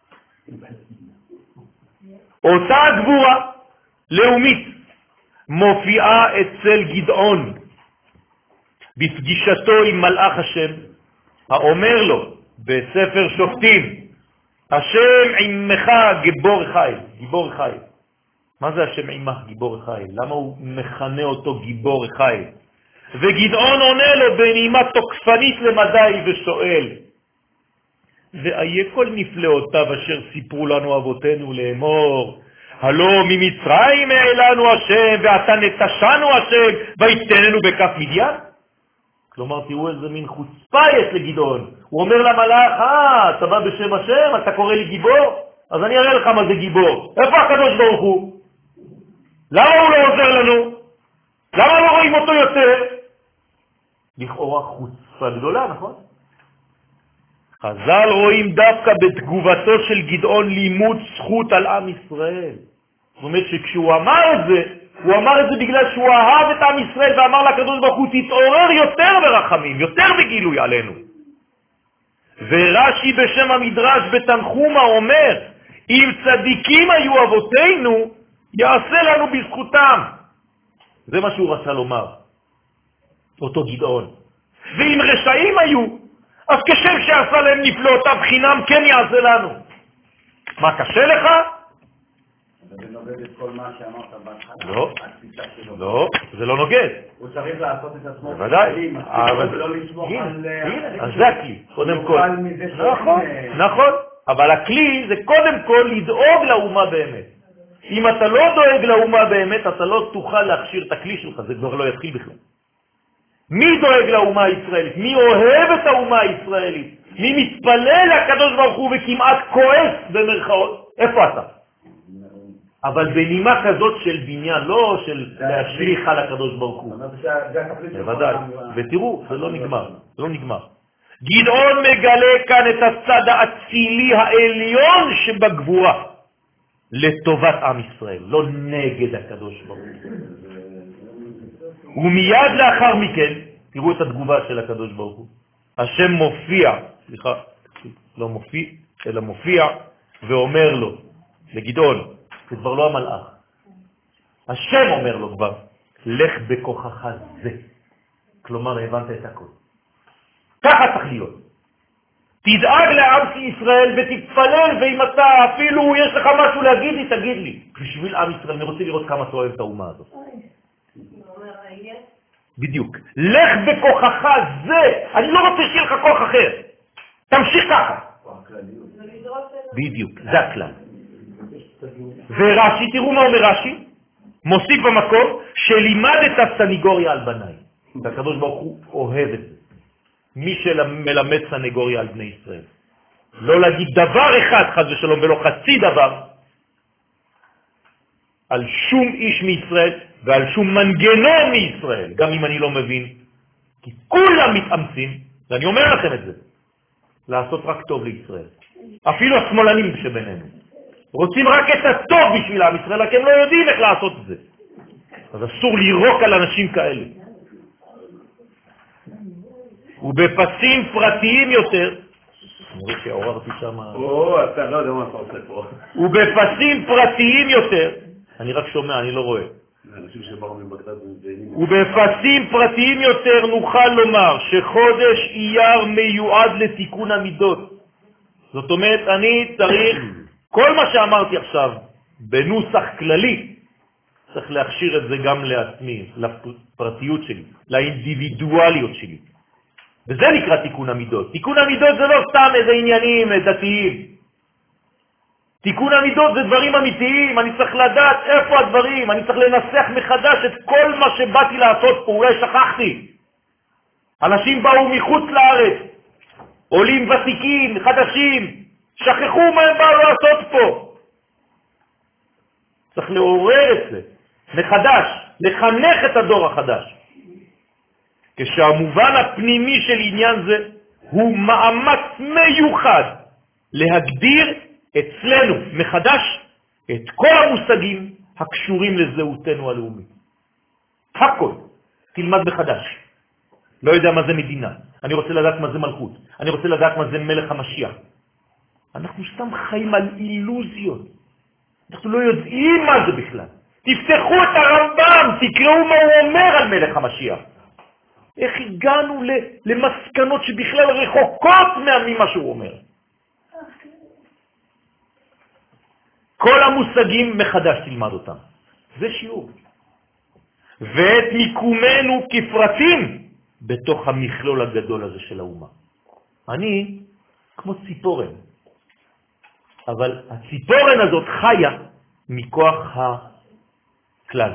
אותה גבורה לאומית מופיעה אצל גדעון בפגישתו עם מלאך השם, האומר לו בספר שופטים, השם עמך גיבור חיל. גיבור חיל. מה זה השם עמך גיבור חיל? למה הוא מכנה אותו גיבור חיל? וגדעון עונה לו בנעימה תוקפנית למדי ושואל, ואיה כל נפלאותיו אשר סיפרו לנו אבותינו לאמור, הלא ממצרים העלנו השם ואתה נטשנו השם ויתננו בכף מדיין? כלומר, תראו איזה מין חוצפה יש לגדעון. הוא אומר למלאך, אה, אתה בא בשם השם, אתה קורא לי גיבור? אז אני אראה לך מה זה גיבור. איפה הקדוש ברוך הוא? למה הוא לא עוזר לנו? למה לא רואים אותו יותר? לכאורה חוצפה גדולה, נכון? חז"ל רואים דווקא בתגובתו של גדעון לימוד זכות על עם ישראל. זאת אומרת שכשהוא אמר את זה, הוא אמר את זה בגלל שהוא אהב את עם ישראל ואמר לקדוש ברוך הוא, תתעורר יותר ברחמים, יותר בגילוי עלינו. ורש"י בשם המדרש בתנחומה אומר, אם צדיקים היו אבותינו, יעשה לנו בזכותם. זה מה שהוא רצה לומר, אותו גדעון. ואם רשעים היו, אז כשם שעשה להם נפלאותיו חינם, כן יעשה לנו. מה, קשה לך? זה נוגד את כל מה שאמרת בהתחלה. לא, לא, זה לא נוגד. הוא צריך לעשות את עצמו. בוודאי. ולא לסמוך על... אז זה הכלי, קודם כל. נכון, נכון. אבל הכלי זה קודם כל לדאוג לאומה באמת. אם אתה לא דואג לאומה באמת, אתה לא תוכל להכשיר את הכלי שלך, זה כבר לא יתחיל בכלל. מי דואג לאומה הישראלית? מי אוהב את האומה הישראלית? מי מתפלל לקדוש ברוך הוא וכמעט כועס במרכאות? איפה אתה? אבל בנימה כזאת של בניין, לא של להשליך על הקדוש ברוך הוא. בוודאי. ותראו, זה לא נגמר. זה לא נגמר. גדעון מגלה כאן את הצד האצילי העליון שבגבורה לטובת עם ישראל, לא נגד הקדוש ברוך הוא. ומיד לאחר מכן, תראו את התגובה של הקדוש ברוך הוא. השם מופיע, סליחה, לא מופיע, אלא מופיע, ואומר לו, לגדעון, זה כבר לא המלאך. השם אומר לו כבר, לך בכוחך זה. כלומר, הבנת את הכל. ככה צריך להיות. תדאג לעם ישראל ותתפלל, ואם אתה אפילו יש לך משהו להגיד לי, תגיד לי. בשביל עם ישראל, אני רוצה לראות כמה אתה אוהב את האומה הזאת. בדיוק. לך בכוחך זה. אני לא רוצה שיהיה לך כוח אחר. תמשיך ככה. בדיוק, זה הכלל. ורש"י, תראו מה אומר רש"י. מוסיף במקום שלימד את הסניגוריה על בניי. והקדוש ברוך הוא אוהב את זה. מי שמלמד סניגוריה על בני ישראל. לא להגיד דבר אחד חס ושלום ולא חצי דבר על שום איש מישראל ועל שום מנגנון מישראל, גם אם אני לא מבין, כי כולם מתאמצים, ואני אומר לכם את זה, לעשות רק טוב לישראל. אפילו השמאלנים שבינינו רוצים רק את הטוב בשביל עם ישראל, רק הם לא יודעים איך לעשות את זה. אז אסור לירוק על אנשים כאלה. ובפסים פרטיים יותר, אני רואה שעוררתי שם... או, אתה לא יודע מה אתה עושה פה. ובפסים פרטיים יותר, אני רק שומע, אני לא רואה. אנשים שבאו מבגדד ומזיינים. ובפסים פרטיים יותר נוכל לומר שחודש אייר מיועד לתיקון המידות. זאת אומרת, אני צריך, כל מה שאמרתי עכשיו, בנוסח כללי, צריך להכשיר את זה גם לעצמי, לפרטיות שלי, לאינדיבידואליות שלי. וזה נקרא תיקון המידות. תיקון המידות זה לא סתם איזה עניינים דתיים. תיקון המידות זה דברים אמיתיים, אני צריך לדעת איפה הדברים, אני צריך לנסח מחדש את כל מה שבאתי לעשות פה, אולי שכחתי. אנשים באו מחוץ לארץ, עולים ותיקים, חדשים, שכחו מה הם באו לעשות פה. צריך לעורר את זה מחדש, לחנך את הדור החדש. כשהמובן הפנימי של עניין זה הוא מאמץ מיוחד להגדיר אצלנו מחדש את כל המושגים הקשורים לזהותנו הלאומית. הכל. תלמד מחדש. לא יודע מה זה מדינה. אני רוצה לדעת מה זה מלכות. אני רוצה לדעת מה זה מלך המשיח. אנחנו סתם חיים על אילוזיות. אנחנו לא יודעים מה זה בכלל. תפתחו את הרמב"ם, תקראו מה הוא אומר על מלך המשיח. איך הגענו למסקנות שבכלל רחוקות ממה שהוא אומר. כל המושגים מחדש תלמד אותם. זה שיעור. ואת מיקומנו כפרטים בתוך המכלול הגדול הזה של האומה. אני כמו ציפורן. אבל הציפורן הזאת חיה מכוח הכלל.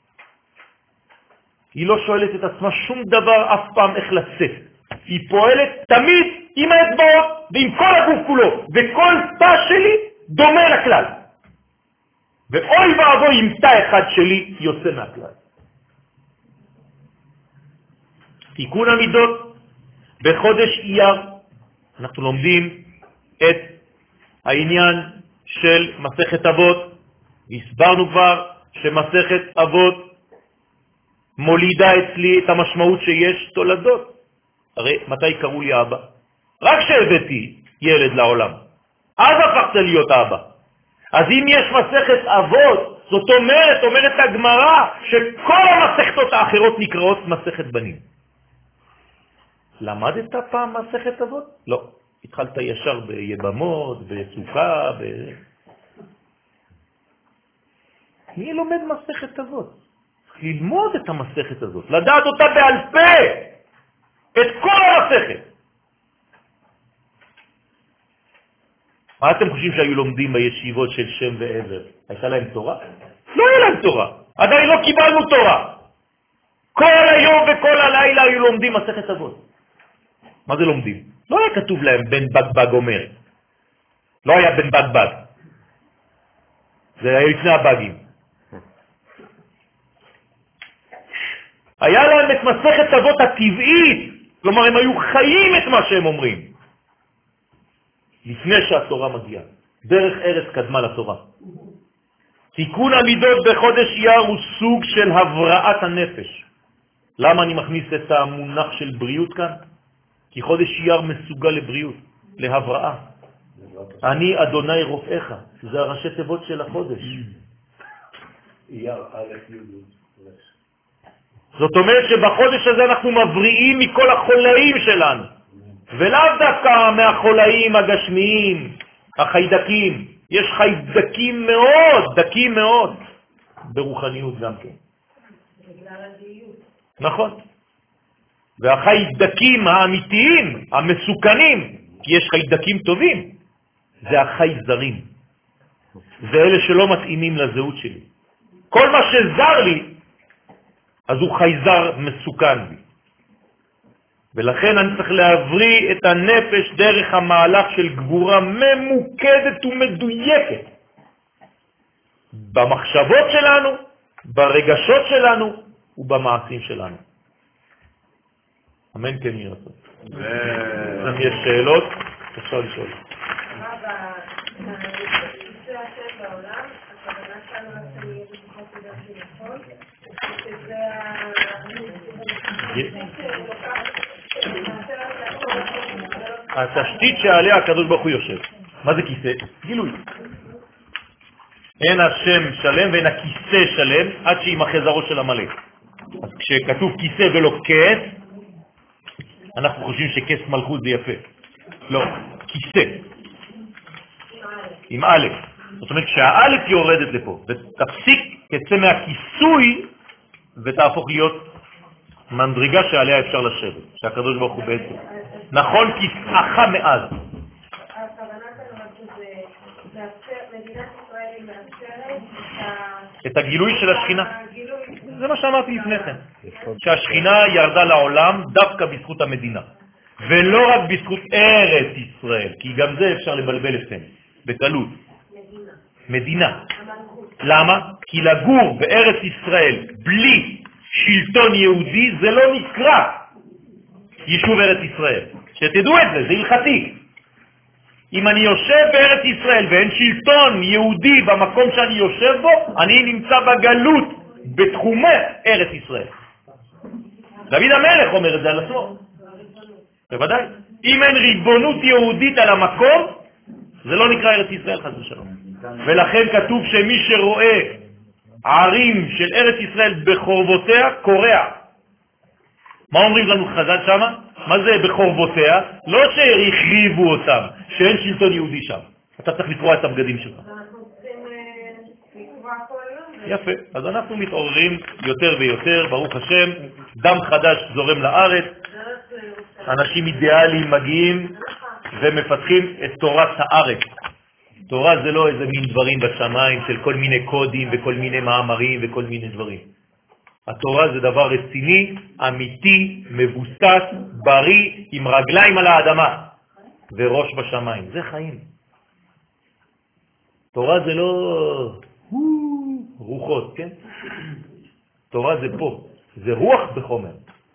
היא לא שואלת את עצמה שום דבר אף פעם איך לצאת. היא פועלת תמיד עם האצבעות ועם כל הגוף כולו. וכל תא שלי דומה לכלל. ואוי ואבוי אם תא אחד שלי יוצא מהכלל. תיקון המידות בחודש אייר אנחנו לומדים את העניין של מסכת אבות. הסברנו כבר שמסכת אבות מולידה אצלי את המשמעות שיש תולדות. הרי מתי קראו לי אבא? רק כשהבאתי ילד לעולם. אז הפכת להיות אבא. אז אם יש מסכת אבות, זאת אומרת, אומרת הגמרא, שכל המסכתות האחרות נקראות מסכת בנים. למדת פעם מסכת אבות? לא. התחלת ישר ביבמות, בסוכה, ב... מי לומד מסכת אבות? ללמוד את המסכת הזאת, לדעת אותה בעל פה, את כל המסכת. מה אתם חושבים שהיו לומדים בישיבות של שם ועבר? הייתה להם תורה? לא היה להם תורה, עדיין לא קיבלנו תורה. כל היום וכל הלילה היו לומדים מסכת אבות. מה זה לומדים? לא היה כתוב להם בן בגבג אומר. לא היה בן בגבג. זה היה לפני הבגים. היה להם את מסכת אבות הטבעית, כלומר הם היו חיים את מה שהם אומרים. לפני שהתורה מגיעה. דרך ארץ קדמה לתורה. תיקון המידות בחודש אייר הוא סוג של הבראת הנפש. למה אני מכניס את המונח של בריאות כאן? כי חודש אייר מסוגל לבריאות, להבראה. אני אדוני רופאיך, זה הראשי תיבות של החודש. אייר א' י'. זאת אומרת שבחודש הזה אנחנו מבריאים מכל החולאים שלנו, ולאו דווקא מהחולאים הגשמיים, החיידקים. יש חיידקים מאוד, דקים מאוד, ברוחניות גם כן. בגלל הדיות. נכון. והחיידקים האמיתיים, המסוכנים, כי יש חיידקים טובים, זה החייזרים. זה אלה שלא מתאימים לזהות שלי. כל מה שזר לי, אז הוא חייזר מסוכן בי. ולכן אני צריך להבריא את הנפש דרך המהלך של גבורה ממוקדת ומדויקת. במחשבות שלנו, ברגשות שלנו ובמעשים שלנו. אמן כן יהיה רצון. אם יש שאלות, אפשר לשאול. מה בנושא השם בעולם, הכוונה שלנו לשם יהיה בפחות כדאי שנכון, שזה התשתית שעליה הקדוש ברוך הוא יושב. מה זה כיסא? גילוי. אין השם שלם ואין הכיסא שלם עד שימחה זרעו של המלך. אז כשכתוב כיסא ולא כס, אנחנו חושבים שכס מלכות זה יפה. לא, כיסא. עם א'. זאת אומרת שהאלף יורדת לפה, ותפסיק, תצא מהכיסוי ותהפוך להיות מנדרגה שעליה אפשר לשבת, שהקדוש ברוך הוא בעצם. נכון, כיסאך מאז. הכוונה שלנו שזה לאפשר, מדינת ישראל מאפשרת את הגילוי של השכינה. זה מה שאמרתי לפני כן. שהשכינה ירדה לעולם דווקא בזכות המדינה. ולא רק בזכות ארץ ישראל, כי גם זה אפשר לבלבל אתכם, בקלות. מדינה. למה? כי לגור בארץ ישראל בלי שלטון יהודי זה לא נקרא יישוב ארץ ישראל. שתדעו את זה, זה הלכתי. אם אני יושב בארץ ישראל ואין שלטון יהודי במקום שאני יושב בו, אני נמצא בגלות בתחומי ארץ ישראל. דוד המלך אומר את זה על עצמו. בוודאי. אם אין ריבונות יהודית על המקום, זה לא נקרא ארץ ישראל חס ושלום. ולכן כתוב שמי שרואה ערים של ארץ ישראל בחורבותיה, קורע. מה אומרים לנו חז"ל שמה? מה זה בחורבותיה? לא שהחריבו אותם, שאין שלטון יהודי שם. אתה צריך לקרוע את הבגדים שלך. אנחנו צריכים לקרוא כל יום. יפה. אז אנחנו מתעוררים יותר ויותר, ברוך השם, דם חדש זורם לארץ, אנשים אידיאליים מגיעים ומפתחים את תורת הארץ. תורה זה לא איזה מין דברים בשמיים של כל מיני קודים וכל מיני מאמרים וכל מיני דברים. התורה זה דבר רציני, אמיתי, מבוסס, בריא, עם רגליים על האדמה וראש בשמיים. זה חיים. תורה זה לא רוחות, כן? תורה זה פה, זה רוח בחומר.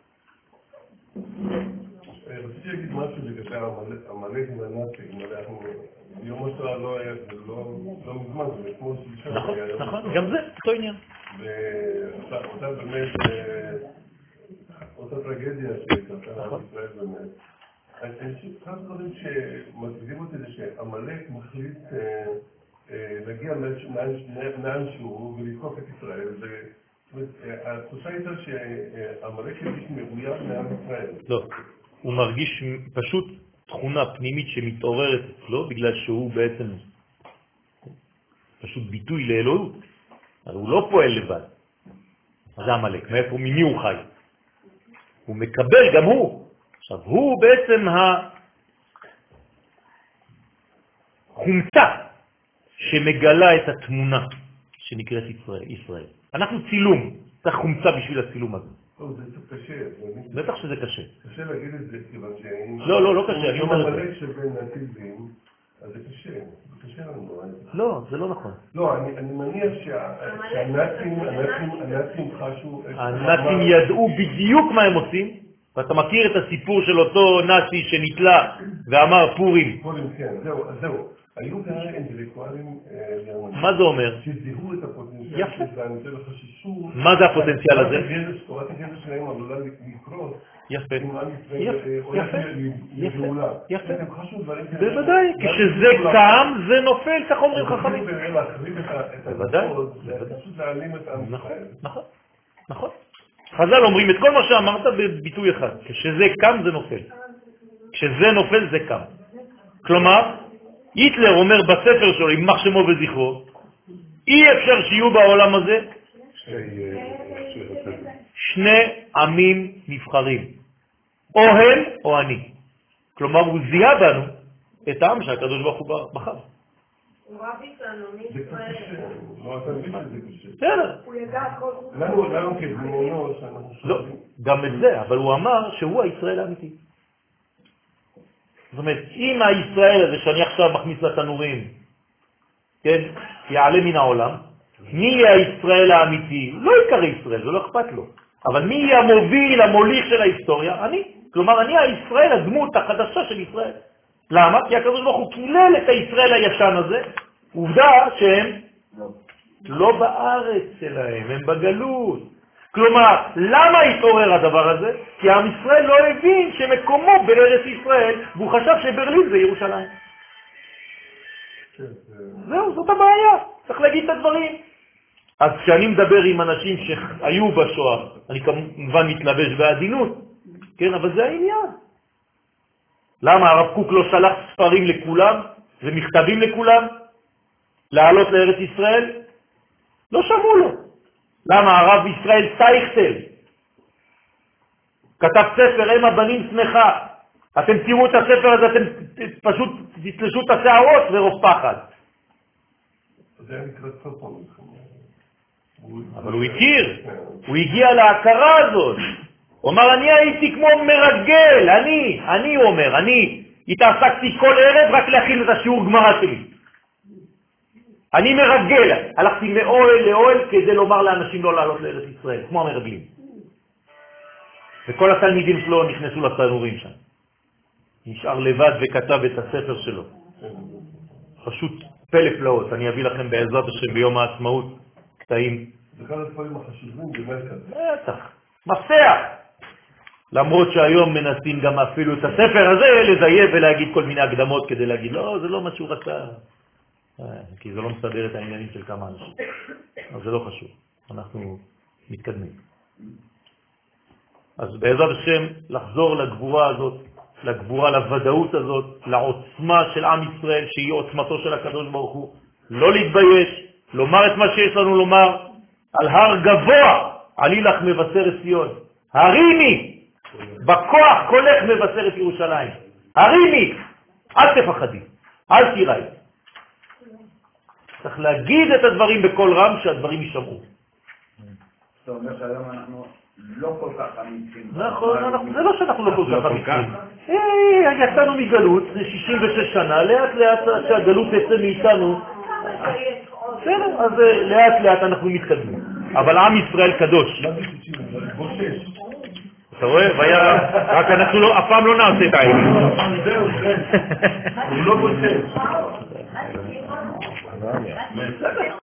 רציתי להגיד משהו לגבי המלך עם הנאצים, יום השואה לא היה, זה לא מזמן, זה כמו שלושה. נכון, נכון, גם זה, אותו עניין. ואותה באמת, אותה טרגדיה שקרתה על ישראל באמת. אני חושב אחד הדברים שמסבירים אותי זה שהמלך מחליט להגיע לאן שהוא ולתקוף את ישראל. התחושה הייתה שהמלך ירגיש מאוים מעם ישראל. לא, הוא מרגיש פשוט תכונה פנימית שמתעוררת אצלו, בגלל שהוא בעצם פשוט ביטוי לאלוהות. הוא לא פועל לבד. מה זה המלך? מאיפה, ממי הוא חי? הוא מקבל גם הוא. עכשיו, הוא בעצם החומצה שמגלה את התמונה שנקראת ישראל. ישראל. אנחנו צילום, צריך חומצה בשביל הצילום הזה. לא, זה קצת קשה. בטח שזה קשה. קשה להגיד את זה, כיוון שאם... לא, לא, לא קשה, אני אומר את זה. אם המלך שבין נאציזם, אז זה קשה. זה קשה לנו. לא, זה לא נכון. לא, אני מניח שהנאצים חשו... הנאצים ידעו בדיוק מה הם עושים, ואתה מכיר את הסיפור של אותו נאצי שנתלה ואמר פורים. פורים, כן, זהו, זהו. היו כאלה אינטלקטואלים גרמנים. מה זה אומר? שזיהו את הפוטנציאל שלהם וחששו... מה זה הפוטנציאל הזה? תורת הגזע שלהם עלולה לקרות. יפה. יפה. יפה. יפה. הם חשו דברים כאלה. בוודאי, כשזה קם זה נופל, כך אומרים חכמים. להחריב את בוודאי. זה פשוט להעלים את עם ישראל. נכון, נכון. חז"ל אומרים את כל מה שאמרת בביטוי אחד. כשזה קם זה נופל. כשזה נופל זה קם. כלומר, היטלר אומר בספר שלו, יימח שמו וזכרו, אי אפשר שיהיו בעולם הזה שני עמים נבחרים, או הם או אני. כלומר, הוא זיהה בנו את העם שהקדוש ברוך הוא בחר. הוא רב איתנו, מי זה ישראל? קשה, לא, אתה מבין שזה קשה. בסדר. הוא ידע הכל. לנו, לנו כבני אנוש, אנחנו לא, שואלים. גם את זה, אבל הוא אמר שהוא הישראל האמיתי. זאת אומרת, אם הישראל הזה שאני עכשיו מכניס לתנורים, כן, יעלה מן העולם, מי יהיה הישראל האמיתי? לא יקרא ישראל, זה לא אכפת לו. אבל מי יהיה המוביל, המוליך של ההיסטוריה? אני. כלומר, אני הישראל, הדמות החדשה של ישראל. למה? כי הקדוש ברוך הוא קילל את הישראל הישן הזה. עובדה שהם לא בארץ שלהם, הם בגלות. כלומר, למה התעורר הדבר הזה? כי עם ישראל לא הבין שמקומו בארץ ישראל, והוא חשב שברלין זה ירושלים. זהו, זאת הבעיה. צריך להגיד את הדברים. אז כשאני מדבר עם אנשים שהיו בשואה, אני כמובן מתלבש בעדינות, כן, אבל זה העניין. למה הרב קוק לא שלח ספרים לכולם ומכתבים לכולם לעלות לארץ ישראל? לא שמעו לו. למה הרב ישראל סייכטל כתב ספר הם הבנים שמחה? אתם תראו את הספר הזה, אתם פשוט תתלשו את השערות ורוב פחד. זה היה נקרא סוף המלחמה. אבל הוא הכיר, הוא הגיע להכרה הזאת. הוא אמר, אני הייתי כמו מרגל, אני, אני הוא אומר, אני התעסקתי כל ערב רק להכין את השיעור גמרא שלי. אני מרגל, הלכתי מאוהל לאוהל כדי לומר לאנשים לא לעלות לארץ ישראל, כמו המרגלים. וכל התלמידים שלו נכנסו לתנורים שם. נשאר לבד וכתב את הספר שלו. פשוט פלא פלאות, אני אביא לכם בעזרת השם ביום העצמאות קטעים. זה אחד הדברים החשובים במרכז. בטח, מפתח. למרות שהיום מנסים גם אפילו את הספר הזה לזייף ולהגיד כל מיני הקדמות כדי להגיד, לא, זה לא מה שהוא רצה. כי זה לא מסדר את העניינים של כמה אנשים. אבל זה לא חשוב, אנחנו מתקדמים. אז בעזרת השם לחזור לגבורה הזאת, לגבורה, לוודאות הזאת, לעוצמה של עם ישראל, שהיא עוצמתו של הקדוש ברוך הוא. לא להתבייש, לומר את מה שיש לנו לומר, על הר גבוה, עלי לך מבשר את ציון. הרימי, בכוח קולך מבשר את ירושלים. הרימי, אל תפחדי, אל תיראי. צריך להגיד את הדברים בכל רם שהדברים יישמעו. זאת אומרת שהיום אנחנו לא כל כך אמיצים. נכון, זה לא שאנחנו לא כל כך אמיצים. יצאנו מגלות, זה שישים ושש שנה, לאט לאט שהגלות תצא מאיתנו. בסדר, אז לאט לאט אנחנו מתקדמים. אבל עם ישראל קדוש. אתה רואה? רק אנחנו אף פעם לא נעשה את העניין. הוא לא בושש.